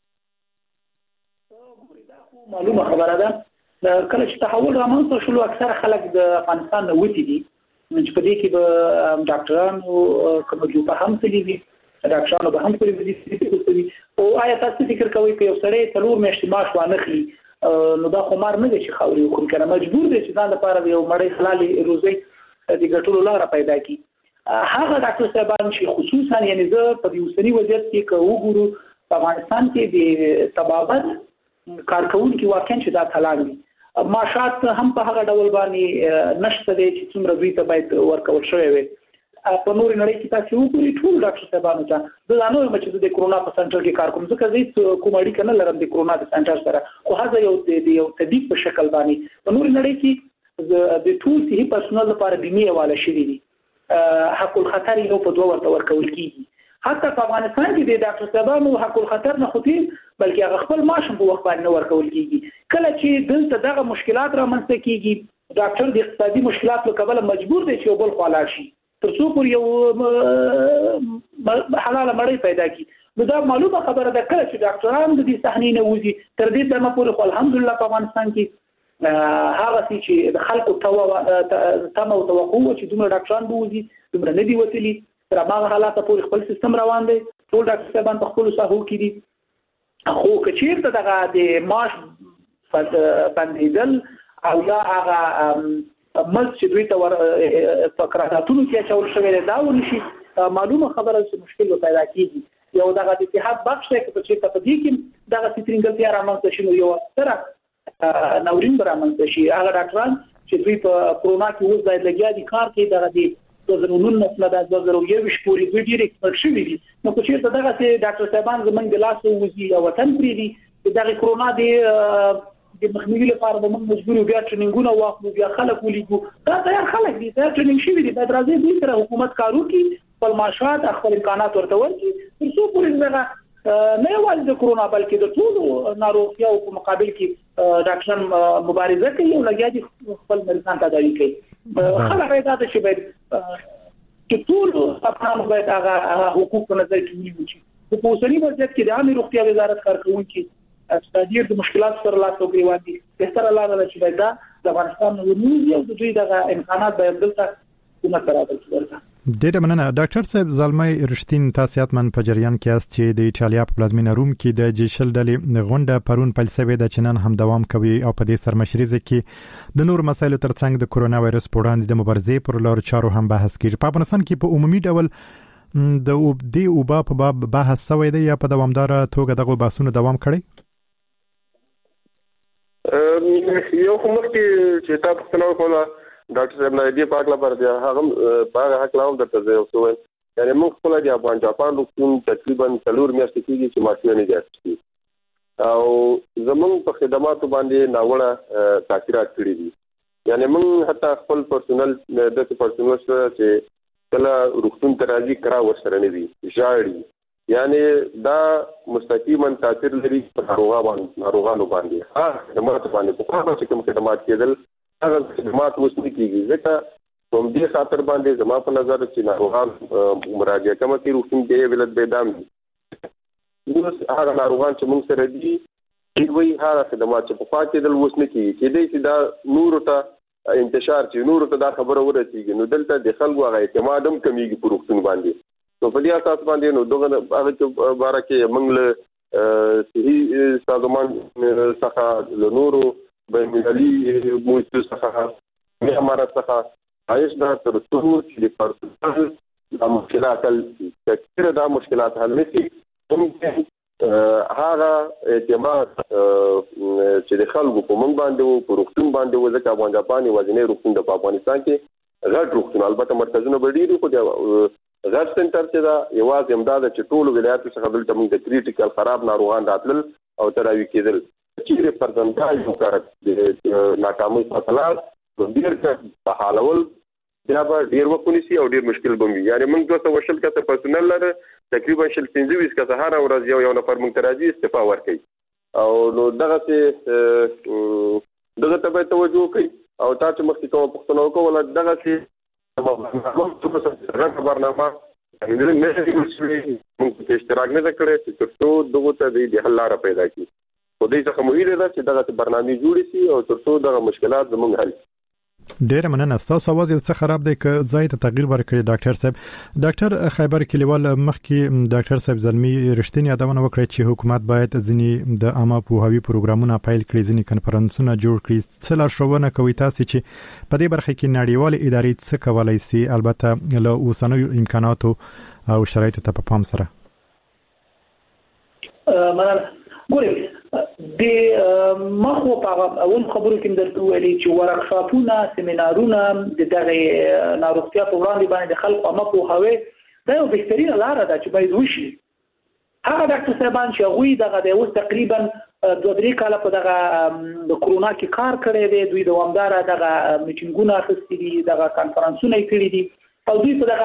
معلومه خبره ده کله چې تحول رامنځته شو اکثر خلک د افغانستان نه وتی دي چې په دې کې به ډاکټرانو کوم جوړه هم تللی وي ډاکټرانو به هم تللی وي او آیا تاسو فکر کوئ چې یو سړی 3 میاشتې معاش وانخلي نو دا خو مار نه دی چې خاوري وکړي کنه مجبور دی چې ځان لپاره یو مړی حلالي روزي د ګټلو لار پیدا کړي. هغه ډاکټر صاحبان چې خصوصا یعنی زه په دې اوسنی وضعیت کې وګورو په افغانستان کې د تبابت کارکونکو واقعا چې دا تلان دي معاشات هم په هغه ډول باندې نشته دي چې څومره دوی ته باید ورکول شوی وي. په نور نړۍ کې تاسو وګورئ ټول ډاکټر صاحبانو ته د ځانو چې د کورونا په سنټر کې کار کوم ځکه زه کوم اړیکه نه لرم د کورونا په سنټر سره خو هغه یو طبيب په شکل باندې په نور نړۍ کې د ټول صحي پرسونل لپاره بیمه حواله شوی دي حق الخطر یو په دوه ورته ورکول کیږي. حتی په افغانستان کې د ډاکټر صاحبانو حق الخطر نه خطر بلکې هغه خپل معاش په وخت باندې ورکول کیږي. کله چې دلته دغه مشکلات رامنځته کیږي ډاکټر د اقتصادي مشکلاتو له کبله مجبور دی چې بل خلاص شي ترڅو پر یو حلاله مړی پیدا کړي. نو دا معلومه خبره ده کله چې ډاکټران د دې صحنې نه وځي تر دې دمه پورې خو الحمدلله په افغانستان کې هغه چې د خلکو تمه او توقع چې دومره ډاکټران بوځي دومره نه دی وتلي تر هغه حالات پورې خپل سیستم روان دی ټول ډاکټر صاحبان په خپل ساحو کې دي. خو کچیرته دغه د معاش بندیدل او یا هغه مز چې دوی ته فقراتونو کې اچول شوی دا ونشي معلومه خبره چې مشکل پیدا کیږي. یو دغه د اتحاد بخش کې په چې په دې کې دغه سترینګلتیا رامنځته شي یو سره نورین رامنځته شي هغه ډاکټران چې دوی په کورونا کې اوس باید لګیا دي کار کوي دغه د 2019 د 2021 پورې دوی ډیر ایکسپرت شوي دي. نو که چیرته دغه ډاکټر صاحبان زمونږ د لاس وځي او وطن پرې دي دغه کورونا د مخنیوي لپاره به موږ مجبور یو بیا ټریننګونه واخلو بیا خلک ولیږو دا تیار خلک دي دا ټریننګ شوي دي دا درځي دوی سره حکومت کارو کوي خپل معاشات خپل امکانات ورته ورکړي ترڅو پورې دغه نه یوازې د کورونا بلکې د ټولو ناروغیو په مقابل کې ډاکټران مبارزه کوي او لګیا دي خپل مریضان تداوي کوي. خلک دا چې باید چې ټول افغان باید هغه حقوق په نظر کې ونیول شي. په اوسنی وضعیت کې د عامه روغتیا وزارت کارکونکو استادیر د مشکلات سره لاس او ګریوان دي بهتر الله تعالی چې باید د افغانستان ونیول او د دوی دغه امکانات باید دلته کومه برابر کړي. ډېر مننه ډاکټر صاحب زلمي رښتین تاسو یاتمن په جریان کې است چې د ایټالیا په پلازمینه روم کې د جیشل ډلې غونډه پرون پیل شوې د چنن هم دوام کوي او په دې سرمشري کې د نور مسایلو ترڅنګ د کورونا وایرس په وړاندې د مبارزې پر لار چارو هم بحث کیږي. په افغانستان کې په عمومي ډول د دې وبا په باب بحث شوی دی یا په دوامدار توګه دغه بحثونه دوام کړي؟ یو کوم چې تاسو څنګه کوله ډاکټر صاحب نه دی پاک لا پر دی هغه په حق لاوم درته زه یو څه یعنی موږ خپل د افغان جاپان روغتون تقریبا 4 میاشتې کېږي چې ماشومان نه جاتي او زمونږ په خدماتو باندې ناوړه تاثیرات کړی دي. یعنی موږ حتی خپل پرسونل د پرسونل سره چې کله روغتون ته راځي کرا ورسره نه دي ژاړي یعنی دا مستقیما تاثیر لري په ناروغانو باندې خدمات باندې په کومه چې کوم خدمات کېدل هغه خدمات اوس نه کیږي ځکه کوم دې خاطر باندې زما په نظر چې ناروغان مراجعه کوي چې روغتون کې ولادت بيدام دي اوس هغه ناروغان چې موږ سره دي دوی هغه خدمات چې په پاتې دل وسنه کې دې چې دا نور ته انتشار چې نور ته دا خبره ورسیږي نو دلته د خلکو هغه اعتماد هم کمیږي په روغتون باندې نو په دې اساس باندې نو دغه هغه بارکه موږ له صحي سازمان څخه له نورو بینالمللي موسسو څخه معمارت څخه عايش دا تر څو چې د پرسنل د مشکلات کثیره د مشکلات حل نشي ممکن هغه اعتماد چې د خلکو په مونږ باندې او په روغتون باندې و ځکه افغانستان وزنه روغتون د افغانستان کې غټ روغتون البته مرکزونه بډیری خو د غټ سنټر چې دا یوازې امداد چې ټول ولایتو څخه دلته موږ د کریټیکل خراب ناروغان راتلل او تراوی کېدل چې پرځنګای یو کار د ناکامۍ فاصله ډیر په حالول بیا به ډیر وکونیسي او ډیر مشکل بموي یعنی موږ 200 کسه پرسونل لري تقریبا 25 کسه هر ورځ یو نفر موږ تراځي استعفا ورکړي او نو دغه ته به توجه کوي او تاسو مخکې کوم پښتنو کوله دغه چې برنامه موږ اشتراک نه کړی چې تاسو دغه ته د حل لاره پیدا کړي خو دې څخه مهمه ده چې دغه برنامه جوړ شي او تاسو دغه مشکلات زموږ حل ډیر مننه تاسو اواز یو څه خراب دی ک ځای ته تغییر ورکړي ډاکټر صاحب ډاکټر خیبر کلیوال مخکې ډاکټر صاحب زلمی رښتینی یادونه وکړه چې حکومت باید ځینی د عامه پوهاوی پروګرامونه پایل کړي ځینی کنفرانسونه جوړ کړي څه لارښوونه کوي تاسو چې په دې برخه کې نړیوال ادارې څه کولای شي البته له اوسنیو امکاناتو او شرایطو ته په پام سره ګورئ د مخو په اول خبرو کې درته ویلي چې ورکشاپونه سیمینارونه د دغه ناروغتیا په وړاندې باندې د خلکو عامه پوهاوی دا یو بهترینه لاره ده چې باید وشي هغه ډاکټر صاحبان چې هغوی دغه د اوس تقریبا 2-3 کاله په دغه د کرونا کې کار کړی دی دوی دوامداره دغه میټینګونه اخیستي دي دغه کانفرنسونه یې کړي دي او دوی په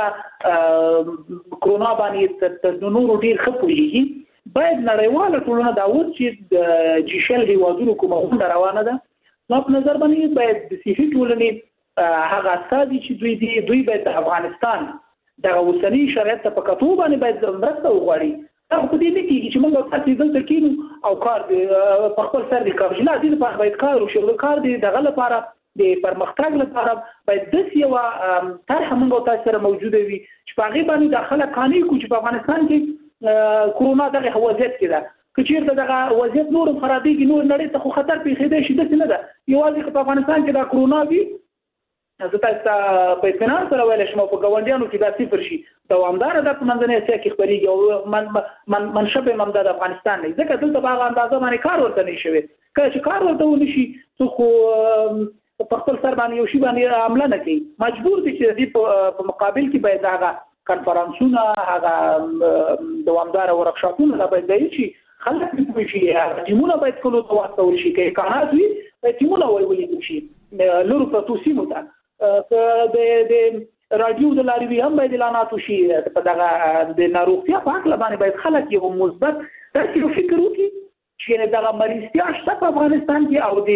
دغه کرونا باندې د نورو ډیر ښه پوهېږي باید نړیواله ټولنه دا اوس چې د جیشل هیوادونو کومه غونډه روانه ده نو په نظر باندې باید د صحي ټولنې هغه استازي چې دوی باید د افغانستان دغه اوسني شرایط ته په کتو باندې باید مرسته وغواړي هغه په دې نه کېږي چې موږ تاسو دلته کېنو او کار په خپل سر د کار نه دي لپاره باید کار وشي د کار دی دغه لپاره د پرمختګ لپاره باید د یو طرح موږ تاسو سره موجوده وي چې په هغه باندې داخله قانوني کو چې په افغانستان کې کرونا دغه وضعیت کې ده که چیرته دغه وضعیت نور خرابېږي نور نړۍ ته خو خطر پیښېدای شي داسې نه ده یوازې په افغانستان کې دا کرونا وي زه تاسو په اطمینان سره ویلی شم په ګاونډیانو کې دا صفر شي دوامداره دا په منځنۍ اسیا کې خپرېږي او منشب یې هم د افغانستان نه ځکه دلته په هغه اندازه باندې کار ورته نه شوی کله چې کار ورته ونه شي څوک په خپل سر باندې یو شي باندې عمله نه کوي مجبور دي چې په مقابل کې باید هغه کنفرانسونه هغه دوامداره ورکشاپونه لا باید دی چې خلک دې شي ټیمونه باید کولو ته واستول شي کې کانات وي ټیمونه ولولې شي لورو په توسیمو ته د رادیو د لارې هم باید اعلانات وشي په دغه د ناروغتیا په اړه باندې باید خلک یو مثبت تاسو فکر وکړي چې دغه مریضتیا شته په افغانستان کې او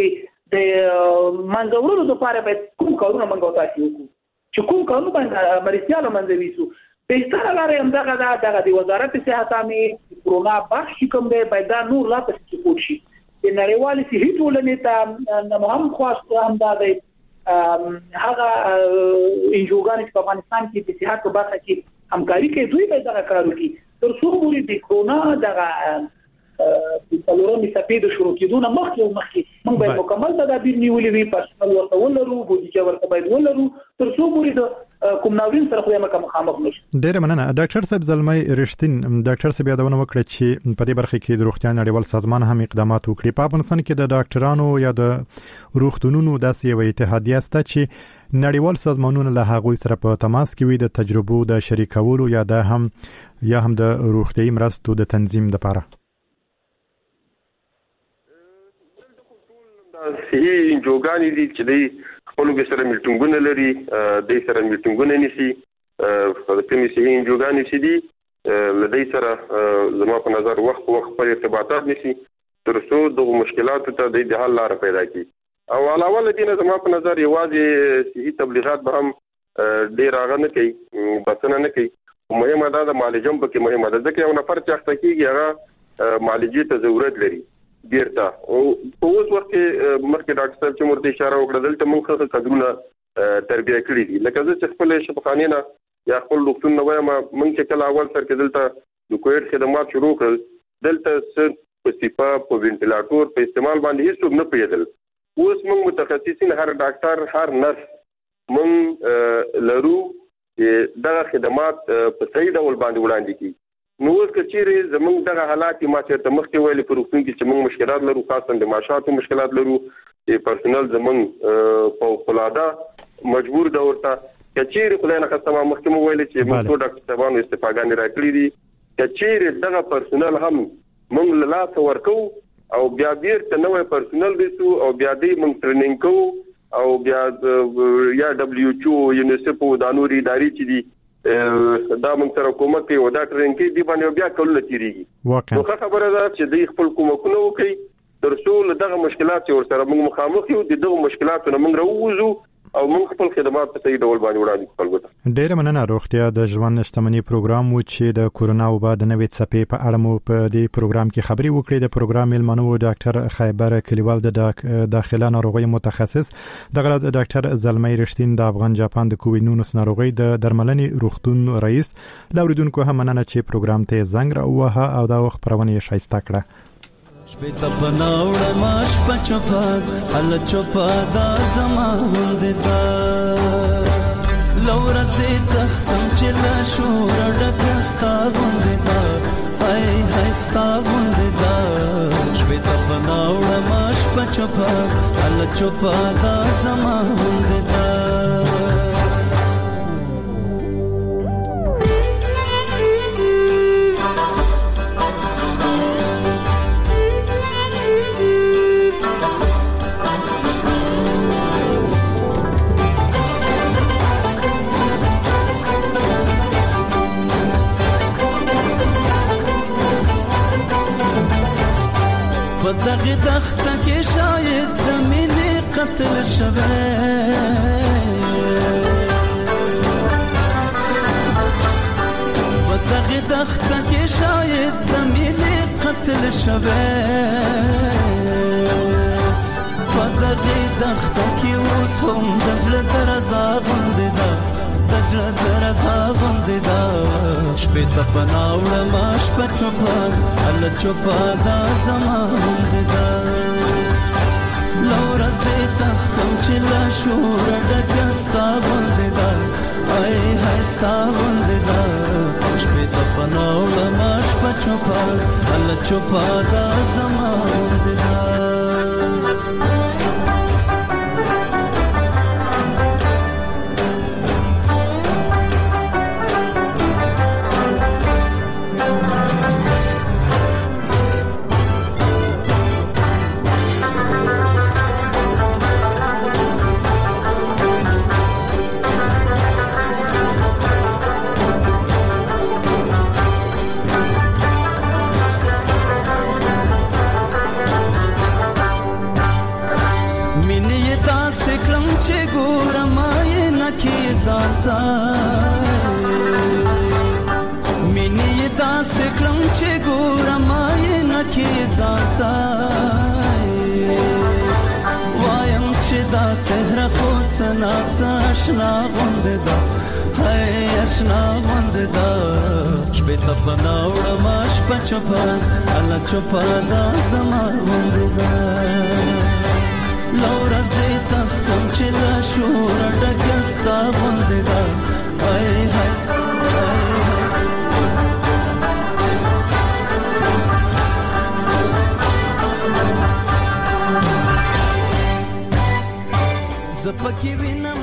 د منځورونو لپاره باید کوم کارونه موږ تاسو وکړو چې کوم قانون باندې مریضتیا لمنځوي سو بهتره لاره هم دغه د وزارت صحت عامه کرونا بخش کوم دی باید دا نور لا پسې سپورټ شي د نړیوال صحي ټولنې ته هم خواست هم دا دی هغه انجوګان چې په افغانستان کې د صحت په برخه کې همکاري کوي دوی باید دغه کار وکړي تر څو پورې د کرونا دغه د څلورمې څپې د شروع کېدو نه مخکې موږ باید مکمل تدابیر نیولې وي پرسنل ورته ولرو بودیجه ورته باید ولرو تر څو پورې د کوم ناورین سره خو یې مخامخ نشو. ډېره مننه ډاکټر صاحب زلمی رښتین ډاکټر صاحب یادونه وکړه چې په دې برخه کې د روغتیا نړیوال سازمان هم اقدامات وکړي. په افغانستان کې د ډاکټرانو یا د روغتونونو داسې یو اتحادیه شته چې نړیوال سازمانونه له هغوی سره په تماس کې وي د تجربو د شریکولو یا هم د روغتیايي مرستو د تنظیم لپاره. صحیح انجوګانی دي چې د خپل سره میټینګونه لري د سره میټینګونه نيسي په کومي صحیح انجوګانی چې دي لدی سره زما په نظر وخت پر ارتباطات نيسي تر څو د مشکلاتو ته د حل لار پیدا کړي او علاوه له دې نه زما په نظر یوازې صحیح تبلیغات به هم ډیر هغه نه کوي بسنه نه کوي مهمه ده د معالجم پکې مهمه ده ځکه یو نفر چې اخته کیږي هغه معالجې ته ضرورت لري بیرته او اوس وخت مخکې ډاکټر صاحب چې مرته اشاره وکړه دلته موږ قدرونه تربیه کړی دي لکه زه چې خپل شفاخانه نه یا خپل ډاکټر نو وایم موږ چې کله اول سر کې دلته د کووډ خدمات شروع کړل دلته په صفه په وینټیلیټور په استعمال باندې هیڅ نه پیدل اوس موږ متخصصین هر ډاکټر هر نرس موږ لرو چې دغه خدمات په صحیح ډول باندې وړاندې کړي نو اوس کچېره زموږ دغه حالات ما چې مخکې ویلي په روغتون کې چې موږ مشکلات لرو خاصه د معاشاتو مشکلات لرو چې پرسونل زموږ په خلاده مجبور دا ورته کچېره خدای نه خاصه مخکې مو ویلي چې موږ ټول ډاکټر صاحبانو استفاده نه راکړي دي کچېره دغه پرسونل هم موږ له لاس ورکو او بیا بیرته نوې پرسونل دیسو او بیا دې موږ ټریننګ کوو او بیا یا WHO یونیسف او د نوري ادارې چې دي دا موږ سره کومک کوي او دا ټریننګ کې دی باندې بیا کول لتیریږي نو خبره ده چې د خپل کومکونه وکړي تر څو دغه مشکلات چې ورسره موږ مخامخ یو دغه مشکلاتونه موږ راووزو او موږ خپل خدمات په صحیح ډول باندې وړاندې کوو. ډېر مننه روغتیا د ژوند شتمنۍ پروګرام و چې د کورونا وبا د نوې څپې په اړه مو په دې پروګرام کې خبري وکړې د پروګرام ملمنو ډاکټر خیبر کلیوال د داخله ناروغي متخصص د غرض ډاکټر زلمۍ رښتین د افغان جاپان د کووډ 19 ناروغي د درملنې روغتون رئیس لاوریدونکو هم مننه چې پروګرام ته زنګ راوهه او دا خبرونه شایسته کړه. شپه پناوړه ماش پچپاد ال چپا دا زما وندتا لورا سي تختم چلا شور ډکستا وندتا هاي هاي ستا وندتا شپه پناوړه ماش پچپاد ال چپا دا زما وندتا دغه دخته کې شاید د مینې قتل شوه دغه دخته کې شاید د مینې قتل شوه دغه دخته کې اوس هم د زړه درزا غوندې ده د زړه درزا غوندې ده شپې ته پناوړه ماش په چوپان ال چوپا دا زما غوندې ده لورا زه تختم چې لا شور ډکه ستا غوندې ده هاي هاي ستا غوندې ده شپې ته پناوړه ماش په چوپان ال چوپا دا زما غوندې ده مینې داسې کړم چې ګورم یې نکې ځانته وایم چې دا څهره خو څه ناڅه اشنا غوندې ده هی اشنا غوندې ده شپې ته پناوړه ماش په چوپان هله چوپه دا زما غوندې ده لورا زه تختم چې لا شوره ډکه ستا غوندې ده هی هی زه پکې وینم